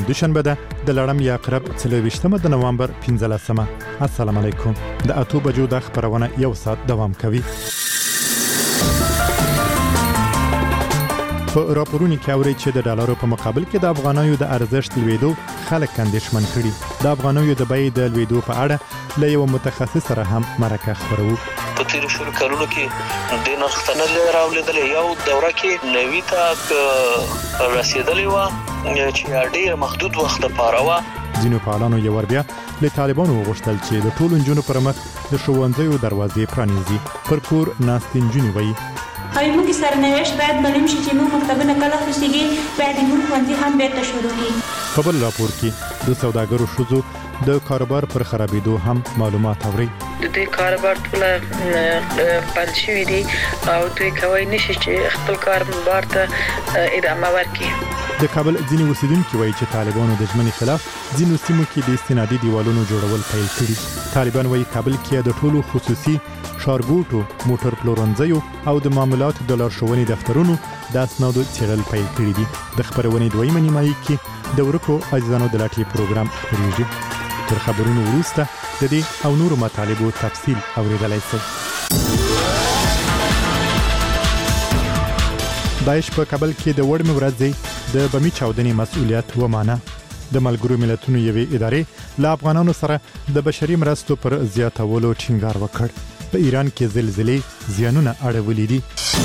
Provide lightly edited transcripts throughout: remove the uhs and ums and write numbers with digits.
دوشنبه ده د لړم یا عقرب 23 د نوامبر 15. السلام علیکم. د اتو بجو د خبرونه یو ساعت دوام کوي. په راپورونو کې اوري چې د ډالرو په مقابل کې د افغانیو د ارزښت لویدو خلک اندېښمن کړي. د افغانیو د بیې د لویدو په اړه له یو متخصص سره هم مرکه خبرو. په تیر شهر کلونو کې د نرخ راولېدل یو دوره کې نوي ته رسیدلې و چې ډېر محدود وخت لپاره و. ځینو فعالانو یو ور بیا له طالبانو وغوښتل چې د ټولو نجونو پر مخ د ښوونځیو دروازې پرانیزي. پر کور ناستې نجونې وایي موږ سرنوشت باید معلوم شي چې موږ مکتبونه کله خوشيږي باید موږ ښوونځي هم بیرته شروع کړو. په بل راپور کې د سوداګرو ښځو د کاروبار پر خرابېدو هم معلومات اوري. د دې کاروبار ټول بند شوی دی او دوی کوي نشي چې خپل کاروبار ته ادامه ورکړي. د کابل ځینې اوسیدونکو وایي چې طالبانو د ژمنې خلاف ځینو سیمو کې د استنادي دیوالونو جوړول پیل کړي. طالبان وایي کابل کې د ټولو خصوصي ښارګوټو، موټر پلورنځیو او د معاملاتو د لارښوونې دفترونو د اسنادو څېړل پیل کړي دي. د خبرونې دویمه نیمایي کې د ورکو عزیزانو د لاټې پروګرام خپرېږي. تر خبرونو وروسته د دې او نورو مطالبو تفصیل اورېدلای شئ. داعش په کابل کې د وړمې ورځې د بمي چاودنې مسؤلیت ومانه. د ملګرو ملتونو یوې ادارې له افغانانو سره د بشري مرستو پر زیاتولو ټینګار وکړ. په ایران کې زلزلې زیانونه اړولي دي.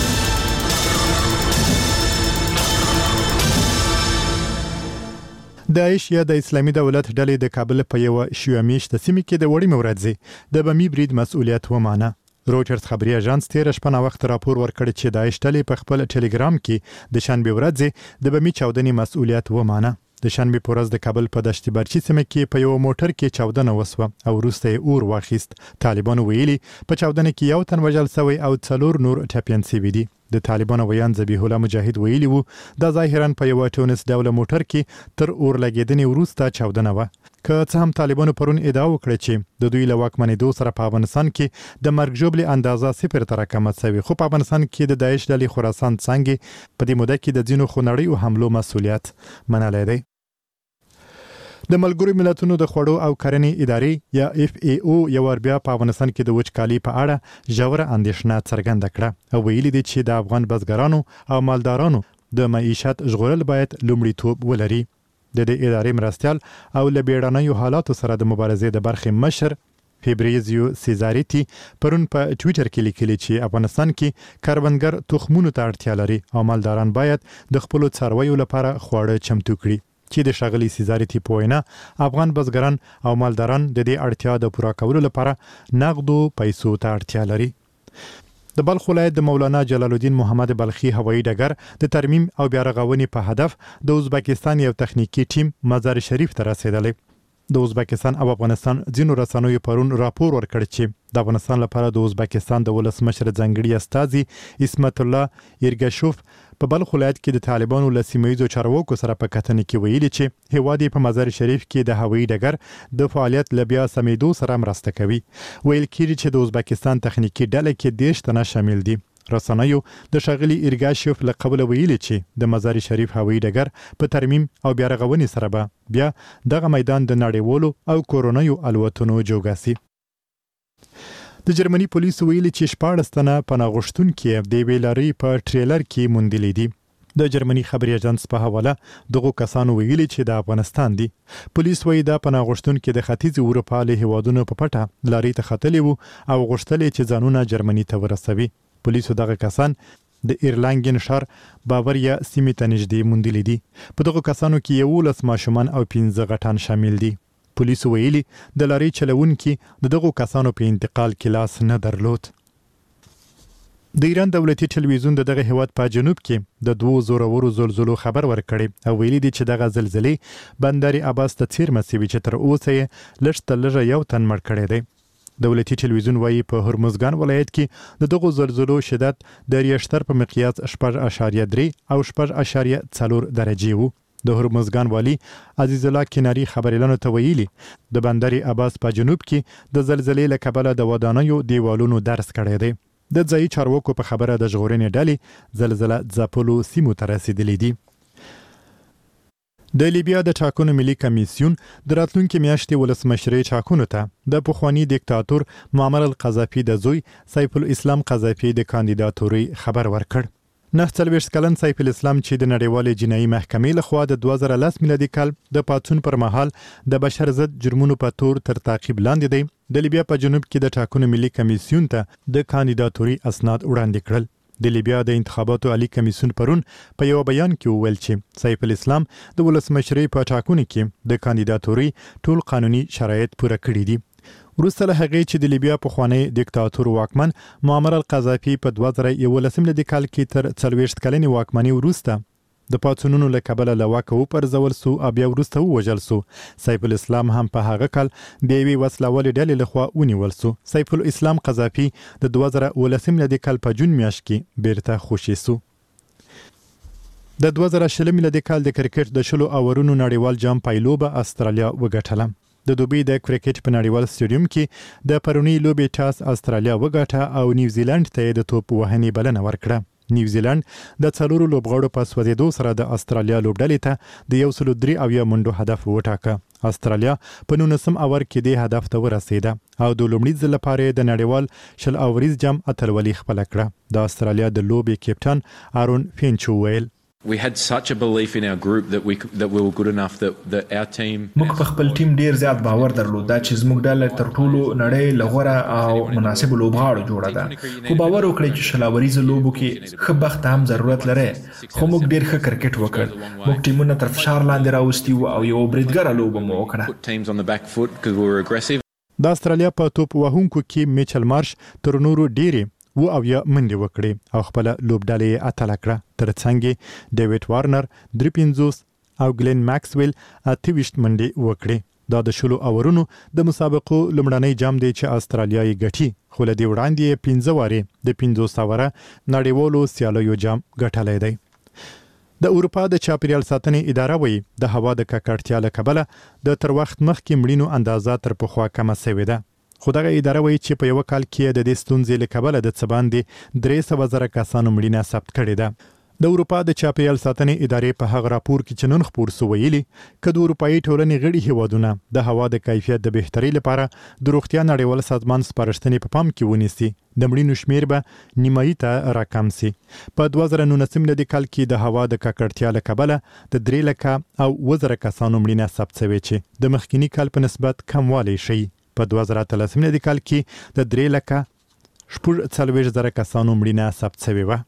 داعش یا د اسلامي دولت ډلې د کابل په یو شیوعه سیمه کې د وړمې ورځې د بمي برید مسؤلیت ومانه. رویټرز خبري اژانس تیر شپه وخت راپور ورکړ چې داعش ډلې په خپل ټلګرام کې د شنبه ورځې د بمي چاودنې مسؤلیت ومانه. د شنبه په ورځ د کابل په دشت برچی سیمه کې په یو موټر کې چاودنه وسوه او وروسته یې اور واخیست. طالبانو ویلي په چاودنه کې یو تن وژل شوی او 4 نور ټپيان شوي دي. د طالبانو ویان ذبیح الله مجاهد ویلي وو دا ظاهرا په یو ټونس ډول موټر کې تر اور لګیدنې وروسته چاودنه و. که څه هم طالبانو پرون ادعا وکړه چې د دوی له واکمنېدو سره په افغانستان کې د مرګ ژوبلې اندازه 0 ته راکمه شوې، خو په افغانستان کې د داعش ډلې خراسان څنګه په دې موده کې د ځینو خونړیو حملو مسؤلیت منلی دی. د ملګرو ملتونو د خوړو او کرنې ادارې یا FAO یو ور بیا په افغانستان کې د وچکالۍ په اړه ژوره اندېښنه څرګنده کړه او ویلي دي چې د افغان بزګرانو او مالدارانو د معیشت ژغورل باید لومړیتوب ولري. د دې ادارې مرستیال او له بیړنیو حالاتو سره د مبارزې د برخې مشر فیبریزیو سیزاریتی پرون په ټویټر کې لیکلي چې افغانستان کې کروندګر تخمونو ته اړتیا لري او مالداران باید د خپل څارویو لپاره خواړه چمتو کړي. چې د شاغلي سیزاریتی په وینا افغان بزګران او مالداران د دې اړتیا د پوره کولو لپاره نغدو پیسو ته اړتیا لري. د بلخ ولایت د مولانا جلال الدین محمد بلخي هوایي ډګر د ترمیم او بیا رغونې په هدف د ازبکستان یو تخنیکی ټیم مزار شریف ته رسیدلی. د ازبکستان او افغانستان ځینو رسنیو پرون راپور ورکړ چې د افغانستان لپاره د ازبکستان د ولسمشر ځانګړي استازي اسمت الله ایرګشوف په بلخ ولایت کې د طالبانو له سیمه‌ییزو چارواکو سره په کتنه کې ویلي چې هیواد په مزار شریف کې د هوایي ډګر د فعالیت لبیا سمیدو سره مرسته کوي. ویل کېږي چې د ازبکستان تخنیکی ډله کې 10 تنه شامل دي. رسنیو د شاغلي ایرګاشوف له قبل ویلي چې د مزار شریف هوایي ډګر په ترمیم او بیا رغونې سره به بیا دغه میدان د نړیوالو او کورونیو الوتنو جوګاسي. د جرمني پولیسو ویلي چې 14 تنه پناه غوښتونکي د ویلاري په ټریلر کې موندلي دي. د جرمني خبري اژانس په حواله دغه کسانو ویلي چې د افغانستان دي. پولیس وایي دا پناه غوښتونکي د ختیځ اروپا له هیوادونو په پټه لاري ته ختلي وو او غوښتل چې ځانونه جرمني ته ورسوي. پولیسو دغه کسان د ایرلانګن شهر باوریا سیمې ته نږدې موندلي دي. په دغه کسانو کې 11 ماشومان او 15 غټان شامل دي. پولیسو ویلي د لاري چلوونکي د دغه کسانو په انتقال کې لاس نه درلود. د ایران دولتي ټلویزیون دغه هیواد په جنوب کې د 2 زورورو زلزلو خبر ورکړي او ویلي دي چې دغه زلزلې بندر عباس ته څیرمه سوي چې تر اوسه لږ تر لږه یو تن مړ کړی دی. دولتي ټلویزیون وایي په هرمزګان ولایت کې د دغه زلزلو شدت د ریشتر په مقیاس 4.3 او 4.4 درجه وو. د هرمزګان والی عزیز الله کناری خبريالانو ته ویلي د بندر عباس په جنوب کې د زلزلې له کبله د ودانیو دیوالونو درس کړی دی. د ځایي چارواکو په خبره د ژغورنې ډلې زلزلہ ځپلو سیمو ته رسیدلې دي. د لیبیا د ټاکنو ملي کمیسیون د راتلونکي میاشتې ولسمشرۍ ټاکنو ته د پخوانی دیکتاتور معمر القذافي د زوی سیف الاسلام قذافي د کاندیداتوري خبر ورکړ. 49 کلن سیف الاسلام چې د نړیوالې جنایي محکمې لخوا د 2010 میلادي کال د پاڅون پر مهال د بشر ضد جرمونو په تور تر تعقیب لاندې دی، د لیبیا په جنوب کې د ټاکنو ملي کمیسیون ته د کاندیداتوري اسناد وړاندې کړل. د لیبیا د انتخاباتو عالی کمیسیون پرون په یو بیان کې وویل چې سیف الاسلام د ولسمشرۍ په ټاکنو کې د کاندیداتوري ټول قانوني شرایط پوره کړي دي. وروسته له هغې چې د لیبیا پخوانی دیکتاتور واکمن معمر القذافي په 2011 میلادي کال کې تر 40 کلنې واکمنۍ وروسته د پاڅونونو له کبله له واکه وپرځول سو او بیا وروسته ووژل سو. سیف الاسلام هم په هغه کال د یوې وسلوالې ډلې لخوا ونیول سو. سیف الاسلام قذافي د 2019 میلادي کال په جون میاشت کې بیرته خوشي سو. د 2020 میلادي کال د کرکټ د 10 اورونو نړیوال جام پایلوبه استرالیا وګټله. د دوبۍ د کرکټ په نړیوال سټیډیوم کې د پرونی لوبې ټاس استرالیا وګټه او نیوزیلند ته د توپ وهنې بلنه ورکړه. نیوزیلند د 4 لوبغاړو په سوځېدو سره د استرالیا لوبډلې ته د 103 منډو هدف وټاکه. استرالیا په 19 اور کې د هدف ته ورسېده او د لومړي ځل لپاره د نړیوال 10 اوریز جام اتلولي خپل کړه. د استرالیا د لوبې کپټان آرون فینچ ویل We had such a belief in our group that we were good enough that our team موږ په خپل ټیم ډیر زیات باور درلود چې زموږ ډله تر ټولو نړۍ لغوره او مناسب لوبغاړو جوړه ده. خو باور وکړئ چې شلاوریز لوبو کې ښه بخت هم ضرورت لري. خو موږ ډیر ښه کرکټ وکړ. موږ ټیمونه تر فشار لاندې راوستي او یو بریدګره لوبه مو وکړه. د استرالیا په توپ وهونکو کې میچل مارش تر نورو ډیرې او یا منډې وکړي او خپل لوبډلې اتله کړه. ترڅنګ ډیوډ وارنر 350 او ګلین ماکسویل 28 منډې وکړي. دا د 10 اورونو د مسابقو لومړنی جام دی چې استرالیا یې ګټي، خو له دې وړاندې 15 واري د 500 اوره نړیوالو سیالیو جام ګټلی دی. د اروپا د چاپیریال ساتنې اداره وایي د هوا د ککړتیا له کبله د تر وخت مخکې مړینو اندازه تر پخوا کمه شوې ده. خو دغه اداره وایي چې په یو کال کې د دې ستونزې له کبله د څه باندې 300,000 کسانو مړینه ثبت کړې ده. د اروپا د چاپیریال ساتنې ادارې په هغه راپور کې چې نن خپور سو ویلي که د اروپایي ټولنې غړي هیوادونه د هوا د کیفیت د بهترۍ لپاره د روغتیا نړیوال سازمان سپارښتنې په پام کې ونیسي، د مړینو شمیر به نیمایي ته راکم سي. په 2019 میلادي کال کې د هوا د ککړتیا له کبله د 3 لکه او 1000 کسانو مړینه ثبت شوې چې د مخکینی کال په نسبت کموالی شي. په 2013 میلادي کال کې د 3 لکه 40,000 کسانو مړینه ثبت شوې وه.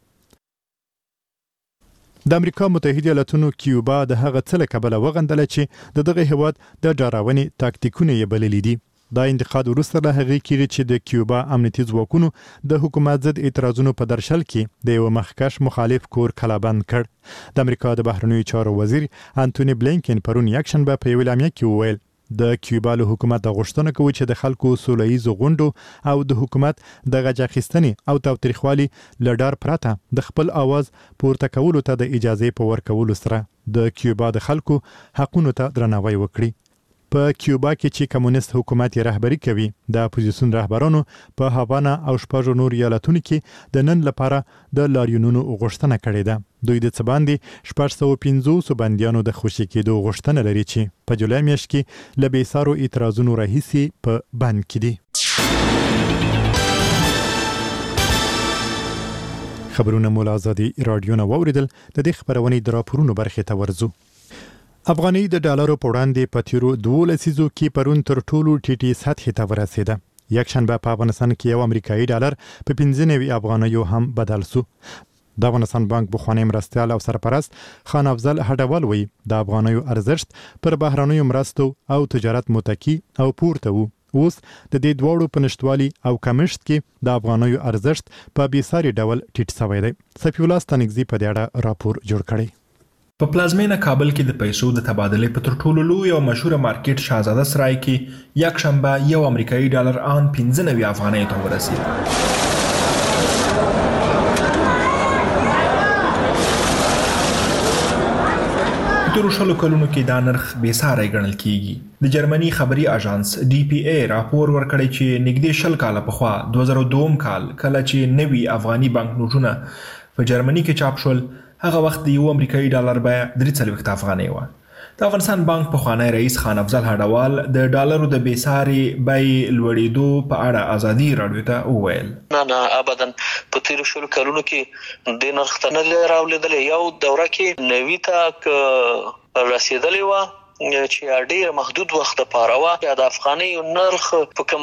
د امریکا متحده ایالاتونو کیوبا د هغه څه له کبله وغندله چې د دغه هیواد د ډاراونې تاکتیکونه یې بللي دي. دا انتقاد وروسته له هغې کېږي چې د کیوبا امنیتي ځواکونو د حکومت ضد اعتراضونو په درشل کې د یو مخکش مخالف کور کلابند کړ. د امریکا د بهرنیو چارو وزیر انټونی بلینکن پرون یکشنبه په یو اعلامیه کې وویل د کیوبا له حکومت غوښتنه کوي چې د خلکو سولهییزو غونډو او د حکومت د غچ اخیستنې او تاوتریخوالي له ډار پرته د خپل आवाज پورته کولو ته د اجازې په ورکولو سره د کیوبا د خلکو حقونو ته درناوی وکړي. په کیوبا کې چې کمونیست حکومت یې رهبری کوي، د اپوزیسیون رهبرانو په هاوانا او شپږو نور ایالتونو کې د نن لپاره د لاریونونو غوښتنه کړې ده. دوی د څه باندې 650 بندیانو د خوشي کېدو غوښتنه لري چې په جولای میاشت کې له بېسارو اعتراضونو راهیسې په بند کې دي. خبرونه مو له ازادي راډیو نه واوریدل. د دې خبرونې د راپورونو برخې ته ورځو. افغانۍ د ډالرو په وړاندې په تیرو 2 لسیزو کې پرون تر ټولو ټیټې سطحې ته ورسېده. یکشنبه په افغانستان کې یو امریکایي ډالر په 95 افغانیو هم بدل سو. د افغانستان بانک بخوانی مرستیال او سرپرست خان افضل هډوال وایي د افغانیو ارزښت پر بهرنیو مرستو او تجارت متکی او پورته وو. اوس د دې دواړو په نشټوالي او کمښت کې د افغانیو ارزښت په بېساري ډول ټیټ شوی دی. صفي الله ستانکزي په دې اړه راپور جوړ کړی. په پلازمینه کابل کې د پیسو د تبادلې په تر ټولو لوی او مشهوره مارکیټ شاهزاده سرای کې یکشنبه یو امریکایي ډالر آن 95 افغانۍ ته ورسید. تر شلو کلونو کې دا نرخ بېساری ګڼل کیږي. د جرمني خبري اژانس DPA راپور ورکړی چې نږدې 10 کاله پخوا 2002 کال کله چې نوي افغاني بانک نوټونه په جرمني کې چاپ شول، هغه وخت د یو امریکایي ډالر بیه 43 افغانۍ وه. د افغانستان بانک پخوانی رئیس خان افضل هډوال د ډالرو د بیساري بیې لوړېدو په اړه ازادي راډیو ته وویل نه ابدا په تیر شلو کلونو کې د نرخ ته نه راولېدل یو دوره کې 90 ته رسیدلې و چې ډېر محدود وخت لپاره و د افغاني نرخ په کوم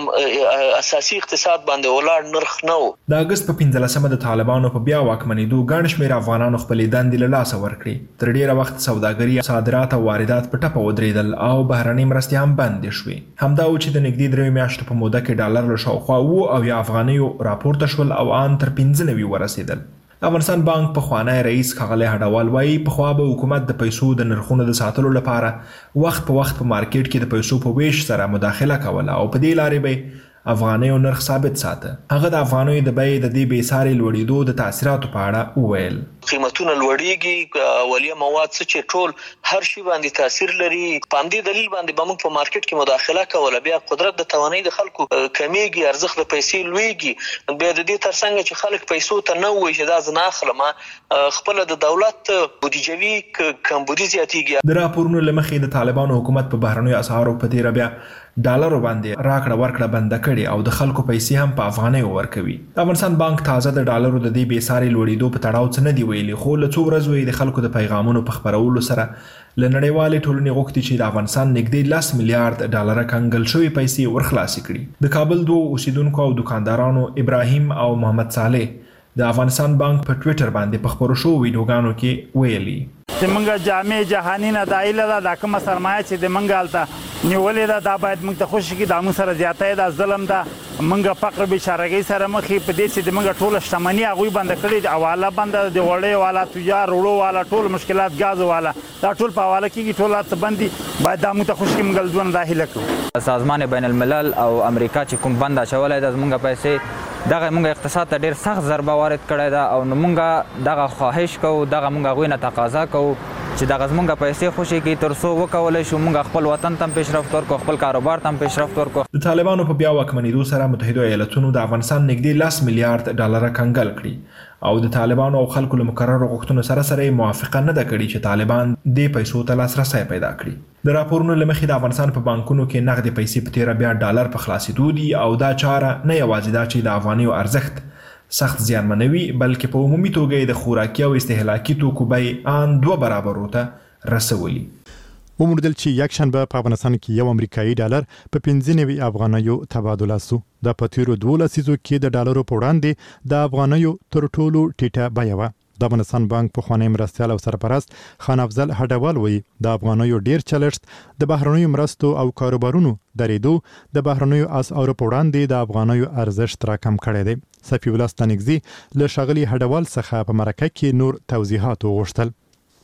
اساسي اقتصاد باندې ولاړ نرخ نه و. د اگست په 15مه د طالبانو په بیا واکمنېدو ګڼ شمېر افغانانو خپلې دندې له لاسه ورکړې. تر ډېره وخت سوداګري، صادرات او واردات په ټپه ودرېدل او بهرنۍ مرستې هم بندې شوې. همدا و چې د نږدې 3 میاشتو په موده کې ډالر له شاوخوا 70 افغانیو راپورته شول او ان تر 15 ورسېدل. افغانستان بانک پخوانی رئیس ښاغلی هډوال وایي پخوا به حکومت د پیسو د نرخونو د ساتلو لپاره وخت په وخت په مارکیټ کې د پیسو په ویش سره مداخله کوله او په دې لارې به افغانیو نرخ ثابت ساته. هغه د افغانیو د بیې د دې بیساري لوړېدو د تاثیراتو په اړه وویل. قیمتونه لوړېږي، اولیه مواد څه چې ټول هر شي باندې تاثیر لري. په همدې دلیل باندې به موږ په مارکیټ کې مداخله کوله. بیا قدرت د توانایي د خلکو کمیږي، ارزښت د پیسې لوړېږي. بیا د دې ترڅنګ چې خلک پیسو ته نه وایي چې دا زه نه اخلم، خپل د دولت بودیجوي کمبودي زیاتېږي. د راپورونو له مخې د طالبانو حکومت په بهرنیو اسعارو په تیره بیا ډالرو باندې راکړه ورکړه بنده کړي او د خلکو پیسې هم په افغانیو ورکوي. د افغانستان بانک تازه د ډالرو د دې بیساري لوړېدو په تړاو څه نه دی ویلي، خو له څو ورځو د خلکو د پیغامونو په خپرولو سره له نړیوالې ټولنې غوښتي چې د افغانستان نږدې 10 میلیارډ ډالر کنګل شوی پیسې ورخلاصې کړي. د کابل 2 اوسیدونکو او دکاندارانو ابراهیم او محمد صالح د افغانستان بانک په ټویټر باندې په خپرو شوو ویډیوګانو کې ویلي چې موږ جامع جهانی نه دایله ده دا کومه سرمایه چې د موږ هلته نیولې ده دا باید موږ ته خوشي کړي. دا موږ سره زیاتی ده، ظلم ده، موږ فقر بېچارګۍ سره مخ یې په دې چې د موږ ټوله شتمني هغوی بنده کړې دي. حواله بنده، د وړۍ والا، تجار، وړو والا، ټول مشکلات، ګازو والا، دا ټول په حواله کېږي، ټول هر څه بند دي. باید دا موږ ته خوشي کړي، موږ له دا هیله کوو. سازمان بین الملل او امریکا چې کوم بند اچولی ده زموږ پیسې، دغه موږ اقتصاد ته ډېر سخت ضربه وارد کړی ده او نو موږ دغه خواهش کوو، دغه موږ هغوی نه تقاضا کوو چې دغه زموږ پیسې خوشي کړي تر څو وکولی شو موږ خپل وطن ته هم پیشرفت ورکړو، خپل کاروبار ته هم پیشرفت ورکړو. د طالبانو په بیا واکمنېدو سره متحدو ایالتونو د افغانستان نږدې 10 میلیارډ ډالر کنګل کړي او د طالبانو او خلکو له مقررو غوښتنو سره سره موافقه نه ده کړې چې طالبان دې پیسو ته لاسرسی پیدا کړي. د راپورونو له مخې د افغانستان په بانکونو کې نغدې پیسې په تیره بیا ډالر په خلاصېدو دي او دا چاره نه یوازې دا چې د افغانیو ارزښت سخت زیانمنوي بلکې په عمومي توګه د خوراکي او استهلاکي توکو بیې ان 2 برابرو ته رسولي. وموندل چې یکشنبه په افغانستان کې یو امریکایي ډالر په 95 افغانیو تبادله شو. د پتیرو 2 لسیزو کې د ډالرو په وړاندې د افغانیو تر ټولو ټیټه بیه وه. د افغانستان بانک پخوانی مرستیال او سرپرست خان افضل هډوال وایي د افغانیو ډیر چلښت د بهرنیو مرستو او کاروبارونو درېدو د بهرنیو اسعارو په وړاندې د افغانیو ارزښت راکم کړی دی. صفي الله ستانکزي له ښاغلي هډوال څخه په مرکه کې نور توضیحات وغوښتل.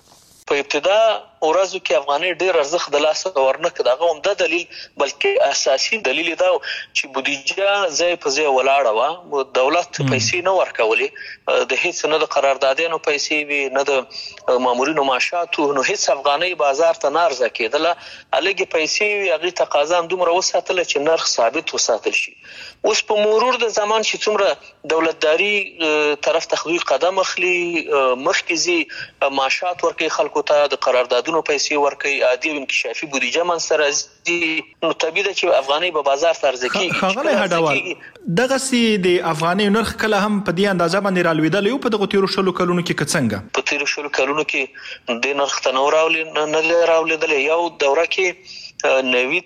په ابتدا ورځو کې افغاني ډېر ارزښت د لاسه ورنکړ. دغه همدا دلیل بلکې اساسي دلیل دا چې بودیجه ځای په ځای ولاړه وه، دولت پیسې نه ورکولې، د هیڅ نه د قراردادونو پیسې وي نه د مامورینو معاشاتو، نو هیڅ افغاني بازار ته نه عرضه کېدله. هلکې پیسې وي، هغې تقاضا هم دومره وساتله چې نرخ ثابت وساتل شي. اوس په مرور د زمان چې څومره دولتداري طرف ته دوی قدم اخلي، مخکې ځي، معاشات ورکوي خلکو ته، د قراردادونو پیسې ورکوي، عادي انکشافي بودیجه منځته راځي، نو طبیعي ده چې افغانۍ به بازار ته عرضه کېږي. ښاغلی هډوال دغسې د افغانیو نرخ کله هم په دې اندازه باندې رالوېدلی و په دغو تېرو 10 کلونو کې که څنګه؟ په تېرو 10 کلونو کې دې نرخ ته نه راولېدلی. یو دوره کې 90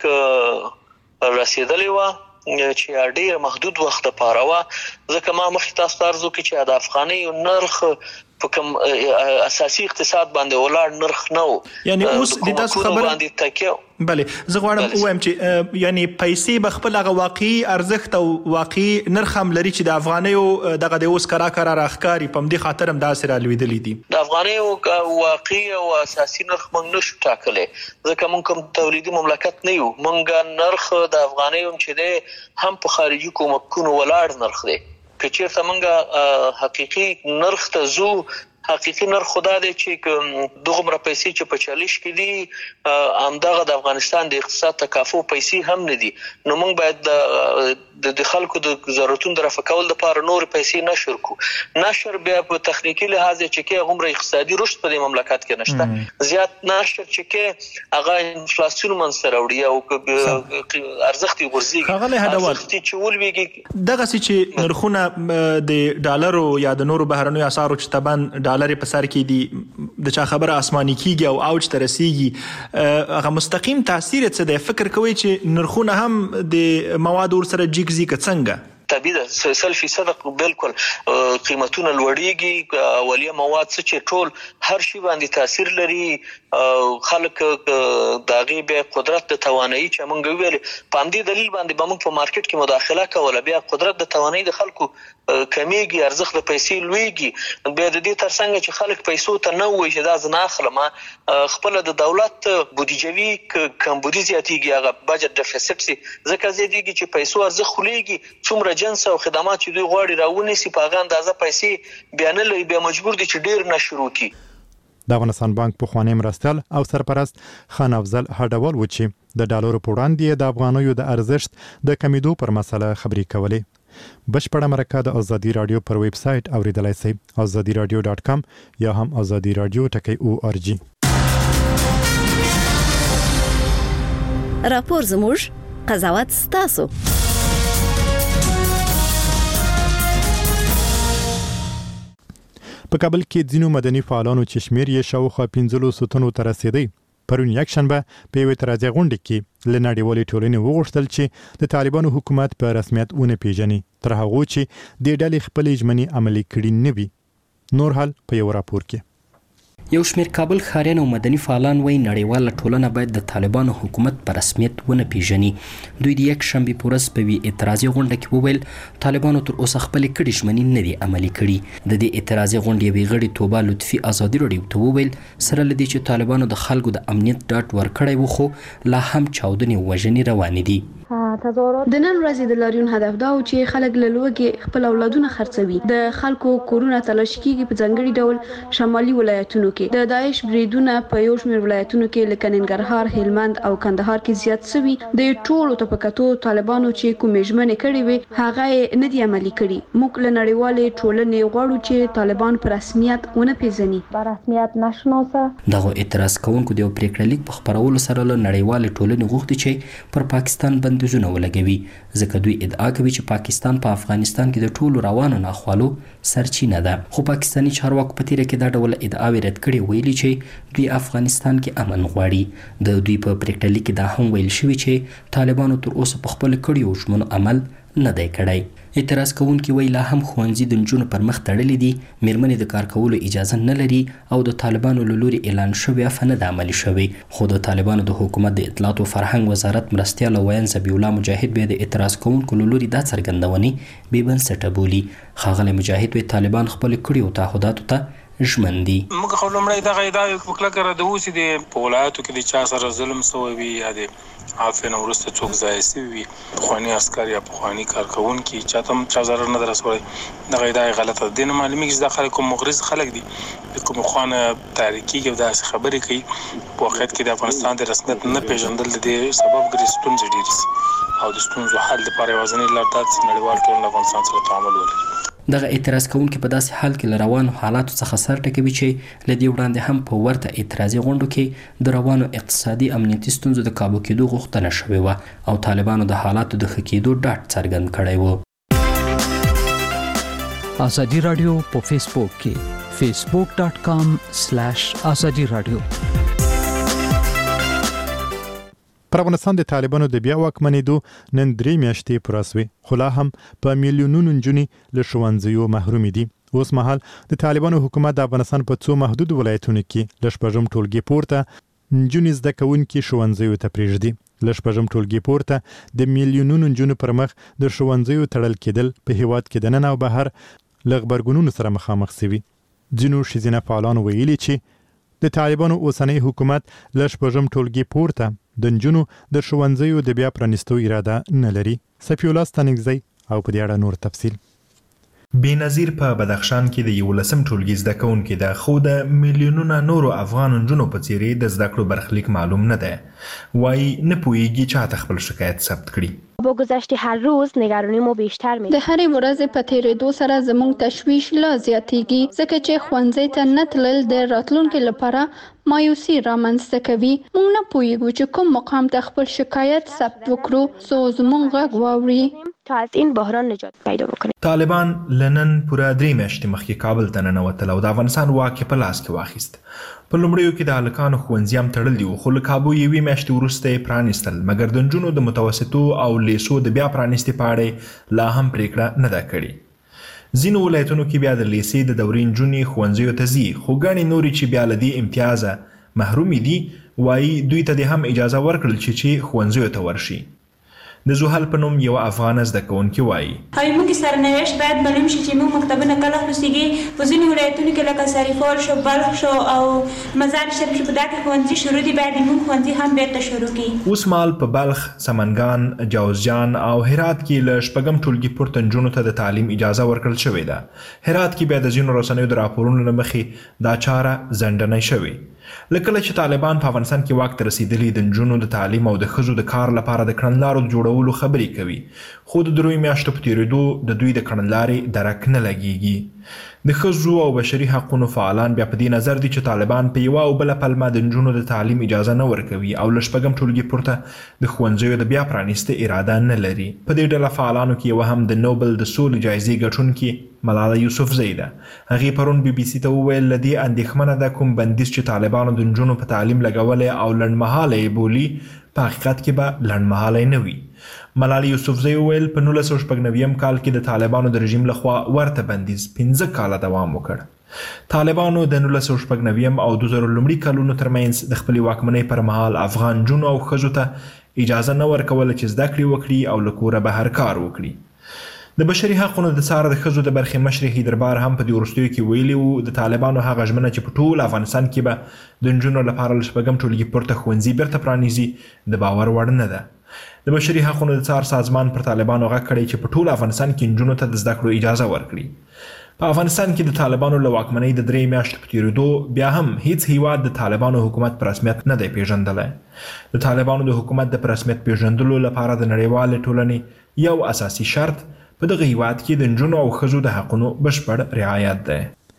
ته رسېدلې وه چې ډېر محدود وخت لپاره وه، ځکه ما مخکې تاسو ته عرض وکړي چې د افغانیو نرخ په کوم اساسي اقتصاد باندې ولاړ نرخ نه و. یعنی اوس د تاسو خبره باندې تکیه. بله، زه غواړم ووایم چې یعنی پیسې به خپل هغه واقعي ارزښت او واقعي نرخ هم لري چې د افغانیو دغه د اوس کرا راښکاري، په همدې خاطر هم داسې رالوېدلي دي. د افغانیو واقعي او اساسي نرخ موږ نشو ټاکلی، ځکه موږ کوم تولیدي مملکت نه یو. موږ نرخ د افغانیو چې دی هم په خارجي کومکونو ولاړ نرخ دی. که چېرته موږ حقیقي نرخ ته ځو، حقيقي نرخ خدا دی چې دغه پیسې چې په چالش کې دي همدغه د افغانستان د اقتصاد تکافو پیسې هم نه دي. نو موږ باید د خلکو د ضرورتونو د رفع کولو لپاره نور پیسې نشر کو. نشر بیا په تخنیکی لحاظ چې کې عمر اقتصادي رشد په مملکت کې نشته، زیات نشر چې کې هغه انفلیسیون منځ راوړي او ارزښت ورزيږي. هغه هدول چې ولويږي دغه چې نرخونه د ډالرو یا د نورو بهرنیو اسعارو چې تبان ډالر په سر کې دي د چا خبره آسماني کیږي او اوج ته رسیږي، هغه مستقیم تاثیر څه دی؟ فکر کوي چې نرخونه هم د موادو سره جګزي که څنګه؟ طبيعي ده 100% بالکل قیمتونه لوړیږي، اولیه مواد څه چې ټول هر شی باندې تاثیر لري. خلک داغي به قدرت د توانایي چې موږ ویل په همدې دلیل باندې به موږ په مارکیټ کې مداخله کوله، بیا قدرت د توانایي د خلکو کمیږي، ارزښت د پیسې لوړیږي. بیا د دې ترڅنګ چې خلک پیسو ته نه وایي چې دا زنه اخلم، خپل د دولت بودیجوي کمبودي زیاتیږي، هغه بجټ ډیفیسټ سي ځکه زیاتیږي چې پیسو ارزښت خولېږي، څومره جنس او خدمات چې دوی غواړي راونی سي په هغه اندازه پیسې بیان لري، بیا مجبور دي چې ډیر نشرو کی. د افغانستان بانک په خوانی مرستل او سرپرست خان افضل هډول و چې د ډالرو په وړاندې د افغانیو د ارزښت د کمیدو پر مسله خبرې کولې. بشپړه مرکه د ازادي رادیو پر ویب سټ اوریدلای شئ azadiradio.com یا هم azadiradio.org. راپور زموږ قضاوت ستاسو. په کابل کې ځینو مدني فعالانو چې شمیر یې شاوخوا 15 تنو ته رسیدي پرون یکشنبه په یوه اعتراضي غونډه کې له نړیوالې ټولنې وغوښتل چې د طالبانو حکومت په رسمیت ونه پیژني تر هغه چې د ډلې خپل ژمنې عملي کړي نه وي. نور حال په یو راپور کې. یو شمیر کابل ښاریان او مدني فعالان وایي نړیواله ټولنه باید د طالبانو حکومت په رسمیت ونه پیژني. دوی د یک شنبې په ورځ په وی اعتراضي غونډه کې وویل طالبانو تر اوسه خپل کړي ژمنې نه دي عملي کړي. د دې اعتراضي غونډې یوې غړي توبه لطفي ازادي رادیو ته وویل سره لدی چې طالبانو د خلکو د امنیت ډاټ ورکړی و خو لا هم چاودنې وژنې روانې دي. د نن ورځې د لاریون هدف دا و چې خلک له لوږې خپل اولادونه خرڅوي. د خلکو کورونه تلاشي کیږي په ځانګړي ډول شمالي ولایتونو کې. د داعش بریدونه په یو شمېر ولایتونو کې لکه ننګرهار، هلمند او کندهار کې زیات شوي. د ټولو طبقاتو طالبانو چې کومې ژمنې کړې وي هغه نه دي عملي کړي. موږ له نړیوالې ټولنې غواړو چې طالبان په رسمیت ونه پیژني. په رسمیت نشناسه. دغه اعتراض کوونکو د پریکړه لیک په خبرولو سره له نړیوالې ټولنې غوښتي چې پر پاکستان بندیزونه ولګوي ځکه دوی ادعا کوي چې پاکستان په افغانستان کې د ټولو روانو ناخوالو سرچینه ده. خو پاکستانی چارواکو په تیره کې دا ډول ادعاوې رد کړې، ویلي چې دوی افغانستان کې امن غواړي. د دوی په پریکړه لیک کې دا هم ویل شوی چې طالبانو تر اوسه په خپل کړیو ژمنو عمل نه دی کړی. اعتراض کوونکي وایي لا هم ښوونځي د نجونو پر مخ تړلي دي، میرمنې د کار کولو اجازه نه لري او د طالبانو له لوري اعلان شوی عفو نه ده عملي شوی. خو د طالبانو د حکومت د اطلاعات او فرهنګ وزارت مرستیال وین ذبیح الله مجاهد بیا د اعتراض کوونکو له لوري دا څرګندونې بې بنسټه بولي. ښاغلی مجاهد وایي طالبان خپل کړیو تعهداتو ته ژمن دي. موږ خو لومړی دغه ادعاوې په کلکه ردوو چې د په ولایاتو کې د چا سره ظلم سوی وي یا د عفو نه وروسته څوک ځای سوي وي، پخواني عسکر یا پخواني کارکوونکي چاته هم چا ضرر نه ده رسولی، دغه ادعا غلطه ده. دې نه معلومیږي چې دا خلک کوم مغرض خلک دي، د کوم خوا نه تحریک کېږي او داسې خبرې کوي. په واقعیت کې د افغانستان د رسمیت نه پیژندل د دې سبب ګرځي ستونزې ډېرې سي او د ستونزو حل لپاره یوازینۍ لار دا ده چې نړیوال ټولنه افغانستان سره تعامل ولري. دغه اعتراض کوونکي په داسې حال کې له روانو حالاتو څخه سر ټکوي چې له دې وړاندې هم په ورته اعتراضي غونډو کې د روانو اقتصادي امنیتي ستونزو د کابو کېدو غوښتنه شوې وه او طالبانو د حالاتو د ښه کېدو ډاډ څرګند کړی و. ازادي رادیو په فیسبوک کې facebook.com/ازادي رادیو. پر افغانستان د طالبانو د بیا واکمنېدو نن 3 میاشتې پوره شوې، خو لا هم په میلیونونو نجونې له ښوونځیو محرومې دي. اوس مهال د طالبانو حکومت د افغانستان په څو محدود ولایتونو کې له شپږم ټولګي پورته نجونې زده کوونکي ښوونځیو ته پرېږدي. له شپږم ټولګي پورته د میلیونونو نجونو پر مخ د ښوونځیو تړل کېدل په هیواد کې دننه او بهر له غبرګونونو سره مخامخ شوي. ځینو ښځینه فعالانو ویلي چې د طالبانو اوسنی حکومت له شپږم ټولګي پورته د نجونو د ښوونځیو د بیا پرانیستو اراده نه لري. صفی الله ستانکزی او په دې اړه نور تفصیل. بېنظیر په بدخشان کې د 11 ټولګي زده کوونکې ده، خو د میلیونونه نورو افغان نجونو په څېرې د زده کړو برخلیک معلوم نه ده. وایي نه پوهېږي چاته خپل شکایت ثبت کړي. با گذشت هر روز نگرانی ما بیشتر میشه. د هرې ورځې په تیریدو سره زموږ تشویش لا زیاتېږي، ځکه چې ښوونځي ته نه تلل د راتلونکي لپاره مایوسي رامنځته کوي. موږ نه پوهېږو چې کوم مقام ته خپل شکایت ثبت وکړو څو زموږ غږ واوري تا از این بحران نجات پیدا بکنیم. طالبان لنن پوره 3 میاشتې مخکې کابل ته ننوتل او د افغانستان واک په لاس کې واخیست. په لومړیو کې د هلکانو ښوونځي هم تړلي وو، خو له کابو 1 میاشتې وروسته یې پرانیستل، مګر د نجونو د متوسطو او لیسو د بیا پرانیستې په اړه لا هم پریکړه نه ده کړې. ځینو ولایتونو کې بیا د لیسې د دورې نجونې ښوونځیو ته ځي، خو ګڼې نورې چې بیا له دې امتیازه محرومې دي وایي دوی ته دې هم اجازه ورکړل چې ښوونځیو ته ورشي. د زوحل په نوم یو افغان زده کوونکې وایي موږ سرنوشت باید معلوم شي چې موږ مکتبونه کله خلاصېږي. په ځینو ولایتونو کې لکه سریفال شو، بلخ شو او مزار شریف شو، په دا کې ښوونځي شروع دي، باید موږ ښوونځي هم بیرته شروع کړي. اوس مال په بلخ، سمنګان، جوزجان او هرات کې له 6 ټولګي پورته نجونو ته د تعلیم اجازه ورکړل شوې ده. هرات کې بیا د ځینو رسنیو د راپورونو له مخې دا چاره ځنډنۍ شوې. لکه چې طالبان په افغانستان کې واک ته رسیدلي د نجونو د تعلیم او د ښځو د کار لپاره د کړنلارو جوړولو خبرې کوي، خو د 3 میاشتو په تېرېدو د دوی د کړنلارې درک نه لګیږي. د ښځو او بشري حقونو فعالان بیا په دې نظر دي چې طالبان په یوه او بله پلمه د نجونو د تعلیم اجازه نه ورکوي او له 6 ټولګي پورته د ښوونځیو د بیا پرانیستې اراده نه لري. په دې ډله فعالانو کې یوه هم د نوبل د سولې جایزې ګټونکې ملاله یوسفزۍ ده. هغې پرون BBC ته وویل له دې اندېښمنه ده کوم بندیز چې طالبانو د نجونو په تعلیم لګولی او لنډمهاله یې بولي په حقیقت کې به لنډمهالی نه وي. ملاله یوسفزۍ وویل په 1996 کال کې د طالبانو د رژیم لخوا ورته بندیز 15 کاله دوام وکړ. طالبانو د 1996 او 2000 لومړي کلونو ترمنځ د خپلې واکمنۍ پر مهال افغان نجونو او ښځو ته اجازه نه ورکوله چې زده کړې وکړي او له کوره بهر کار وکړي. د بشري حقونو د څار د ښځو د برخې مشر حیدربار هم په دې وروستیو کې ویلي وو د طالبانو هغه ژمنه چې په ټول افغانستان کې به د نجونو لپاره له 6 ټولګي پورته ښوونځي بیرته پرانیزي د باور وړ نه ده. د بشري حقونو د څار سازمان پر طالبانو غږ کړی چې په ټول افغانستان کې نجونو ته د زده کړو اجازه ورکړي. په افغانستان کې د طالبانو له واکمنۍ د 3 میاشتو په تېرېدو بیا هم هیڅ هیواد د طالبانو حکومت په رسمیت نه دی پیژندلی. د طالبانو د حکومت د په رسمیت پیژندلو لپاره د نړیوالې ټولنې یو اساسي شرط په دغه هیواد کې د نجونو او ښځو د حقونو بشپړ رعایت ده.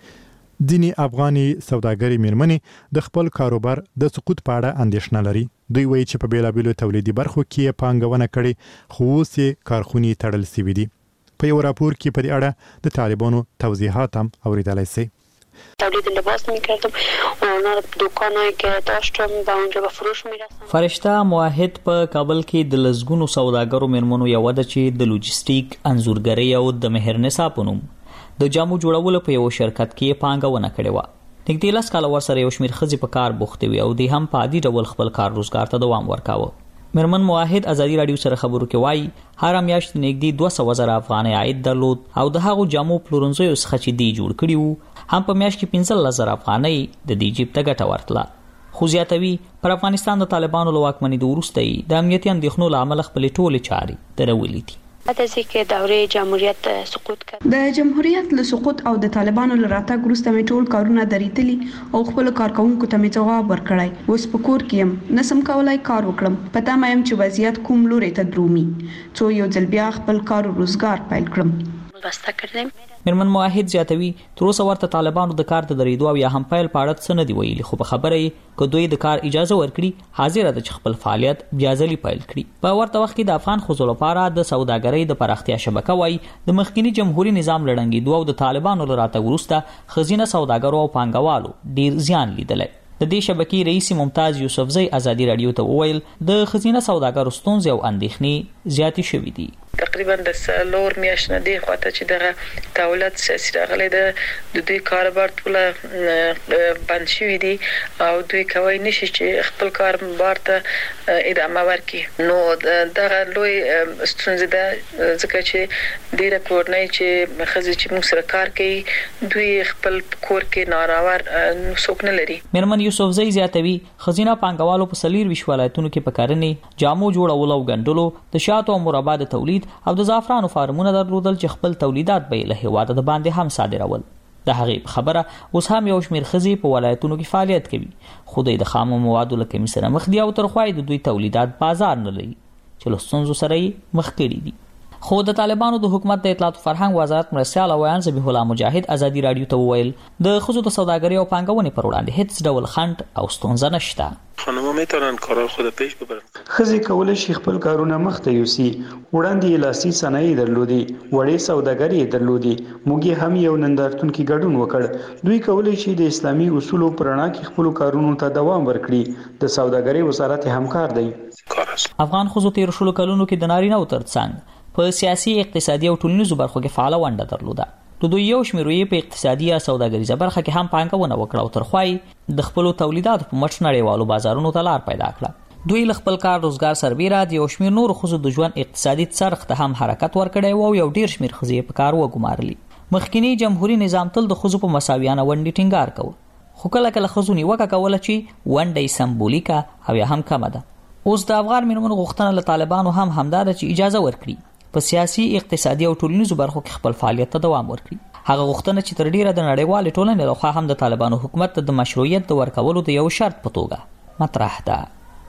ځینې افغاني سوداګرې میرمنې د خپل کاروبار د سقوط په اړه اندېښنه لري. دوی وایي چې په بیلابیلو تولیدي برخو کې یې پانګونه کړې، خو اوس یې کارخونې تړل سوي دي. په یو راپور کې په دې اړه د طالبانو توضیحات هم اوریدلی سئ. تولید لباس میکردم اونا دکانایی که داشتم و اونجا به فروش میرسم. فرشته موحد په کابل کې د لزګونو سوداګرو میرمنو یو ده چې د لوجستیک، انځورګرۍ او د مهرنسا په نوم د جامو جوړولو په یو شرکت کې پانګونه کړې وه. نږدې 10 کاله ورسره یو شمېر ښځې په کار بوختې وې او دوی هم په عادي ډول خپل کار روزګار ته دوام ورکاوه. میرمن موحد ازادي راډیو سره خبرو کې وایي هر میاشت نږدې 200,000 افغانۍ عاید درلود او د هغو جامو پلورنځیو څخه چې دی جوړ کړي وو هم په میاشت کې 15,000 افغانۍ د دې جیب ته ګټه ورتله. خو زیاتوي پر افغانستان د طالبانو له واکمنۍ وروسته د امنیتي اندېښنو له امله خپلې ټولې چارې درولې دي. بعد از اینکه دوره جمهوریت سقوط کرد د جمهوریت له سقوط او د طالبانو له راتګ وروسته مې ټول کارونه درېدلي او خپل کارکونکو ته مې ځواب ورکړی. اوس په کور کې يم، نسم کولای کار وکړم. په تمه یم چې وضعیت کوم لوري ته درومي څو یو ځل بیا خپل کار او روزګار پیل کړم. واسطه کړم. میرمن موحد زیاتوي تر اوسه ورته طالبانو د کار د درېدو او یا هم پیل په اړه څه نه دي ویلي، خو په خبره یې که دوی د کار اجازه ورکړي حاضره ده چې خپل فعالیت بیا ځلې پیل کړي. په ورته وخت کې د افغان ښځو لپاره د سوداګرۍ د پراختیا شبکه وایي د مخکینی جمهوریت نظام لړنګېدو او د طالبانو له راتګ وروسته ښځینه سوداګرو او پانګوالو ډیر زیان لیدلی. د دې شبکې رئیس ممتاز یوسفزۍ ازادي راډیو ته وویل د ښځینه سوداګرو ستونزې او اندېښنې زیاتې شوي دي. تقریبا د سلور میاشت نه دی خواته چې دغه دولت سیاسي راغلی د دوی کاروبار ټول بند شوی دی او دوی کوي نشي چې خپل کاروبار ته ادامه ورکړي. نو دغه لوی ستونزه ده ځکه چې ډیره کورنۍ چې ښځې چې موږ سره کار کوي دوی خپل کور کې ناراور څوک نه لري. میرمن یوسفزۍ زیاتوي ښځینه پانګوالو په 24 ولایتونو کې په کرنې، جامو جوړولو او ګنډلو، د شاتو او مربا د تولید تولید او د زعفرانو فارمونه درلودل چې خپل تولیدات به له هیواده د باندې هم صادرول. د هغې خبره اوس هم یو شمېر ښځې په ولایتونو کې فعالیت کوي، خو دوی د خامو موادو له کمۍ سره مخ دي او تر خوای د دوی تولیدات بازار نه لري چې له ستونزو سره یې مخ کړي دي. خو د طالبانو د حکومت د اطلاعات او فرهنګ وزارت مرستیال ویان ذبیح الله مجاهد ازادي رادیو ته وویل د ښځو د سوداګرۍ او پانګونې پر وړاندې هیڅ ډول خنډ او ستونزه نشته. خانم‌ها میتونن کارا خود پیش ببرن. ښځې کولی شي خپل کارونه مخته یوسي. وړاندې یې لاسي صنایع درلودي، وړې سوداګرۍ یې درلودي. موږ یې هم یو نندارتون کې ګډون وکړ. دوی کولی شي د اسلامي اصولو په رڼا کې خپل کارونو ته دوام ورکړي. د سوداګرۍ وزارت همکار دی. افغان ښځو تیر شلو کلونو کې د نارینه‌و ترڅنګ په سیاسي، اقتصادي او ټولنیزو برخو کې فعاله ونډه درلوده. د دوی یو شمېر یې په اقتصادي یا سوداګریزه برخه کې هم پانګونه وکړه او تر خوای د خپل تولیداتو په مټ نړیوالو بازارونو ته لار پیدا کړه. دوی له خپل کار روزګار سربیره د یو شمېر نورو ښځو د ژوند اقتصادي څرخ ته هم حرکت ورکړی او یو ډیر شمېر ښځې په کار وګمارلي. مخکینی جمهوریت نظام تل د ښځو په مساویانه ونډې ټینګار کوي، خو کله کله ښځو نیوکه کوله چې ونډه یې سمبولیکه او یا هم کمه ده. اوس د افغان میرمنو غوښتنه له طالبانو هم همدا ده چې اجازه ورکړي په سیاسي، اقتصادي او ټولنیزو برخو کې خپل فعالیت ته دوام ورکړي. هغه غوښتنه چې تر ډیره د نړیوالې ټولنې لخوا هم د طالبانو حکومت ته د مشروعیت د ورکولو د یو شرط په توګه مطرح ده.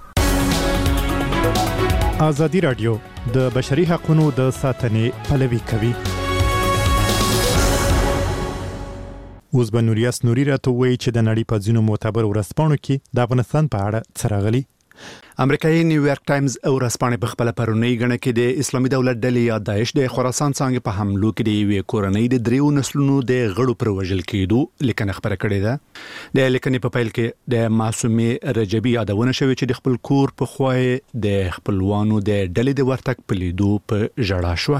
ازادي رادیو د بشري حقوقو د ساتنې پلوي کوي. اوس به نوریاس نوري راته وایي چې د نړۍ په ځینو معتبر ورځپاڼو کې د افغانستان په اړه څه راغلي. امریکایي نیویارک ټایمز او ورځپاڼې په خپل پرونی غنه کې د اسلامي دولت ډلې یا داعش د خراسان څنګه په حملو کې د یوې کورنۍ د دریو نسلونو د غړو پر وژل کېدو لیکنه خبره کړې ده. د لیکنې په پیل کې د معصومې رجبی یادونه شوې چې د خپل کور په خوای د خپلوانو د ډلې د ورتګ په لیدو په ژړا شو.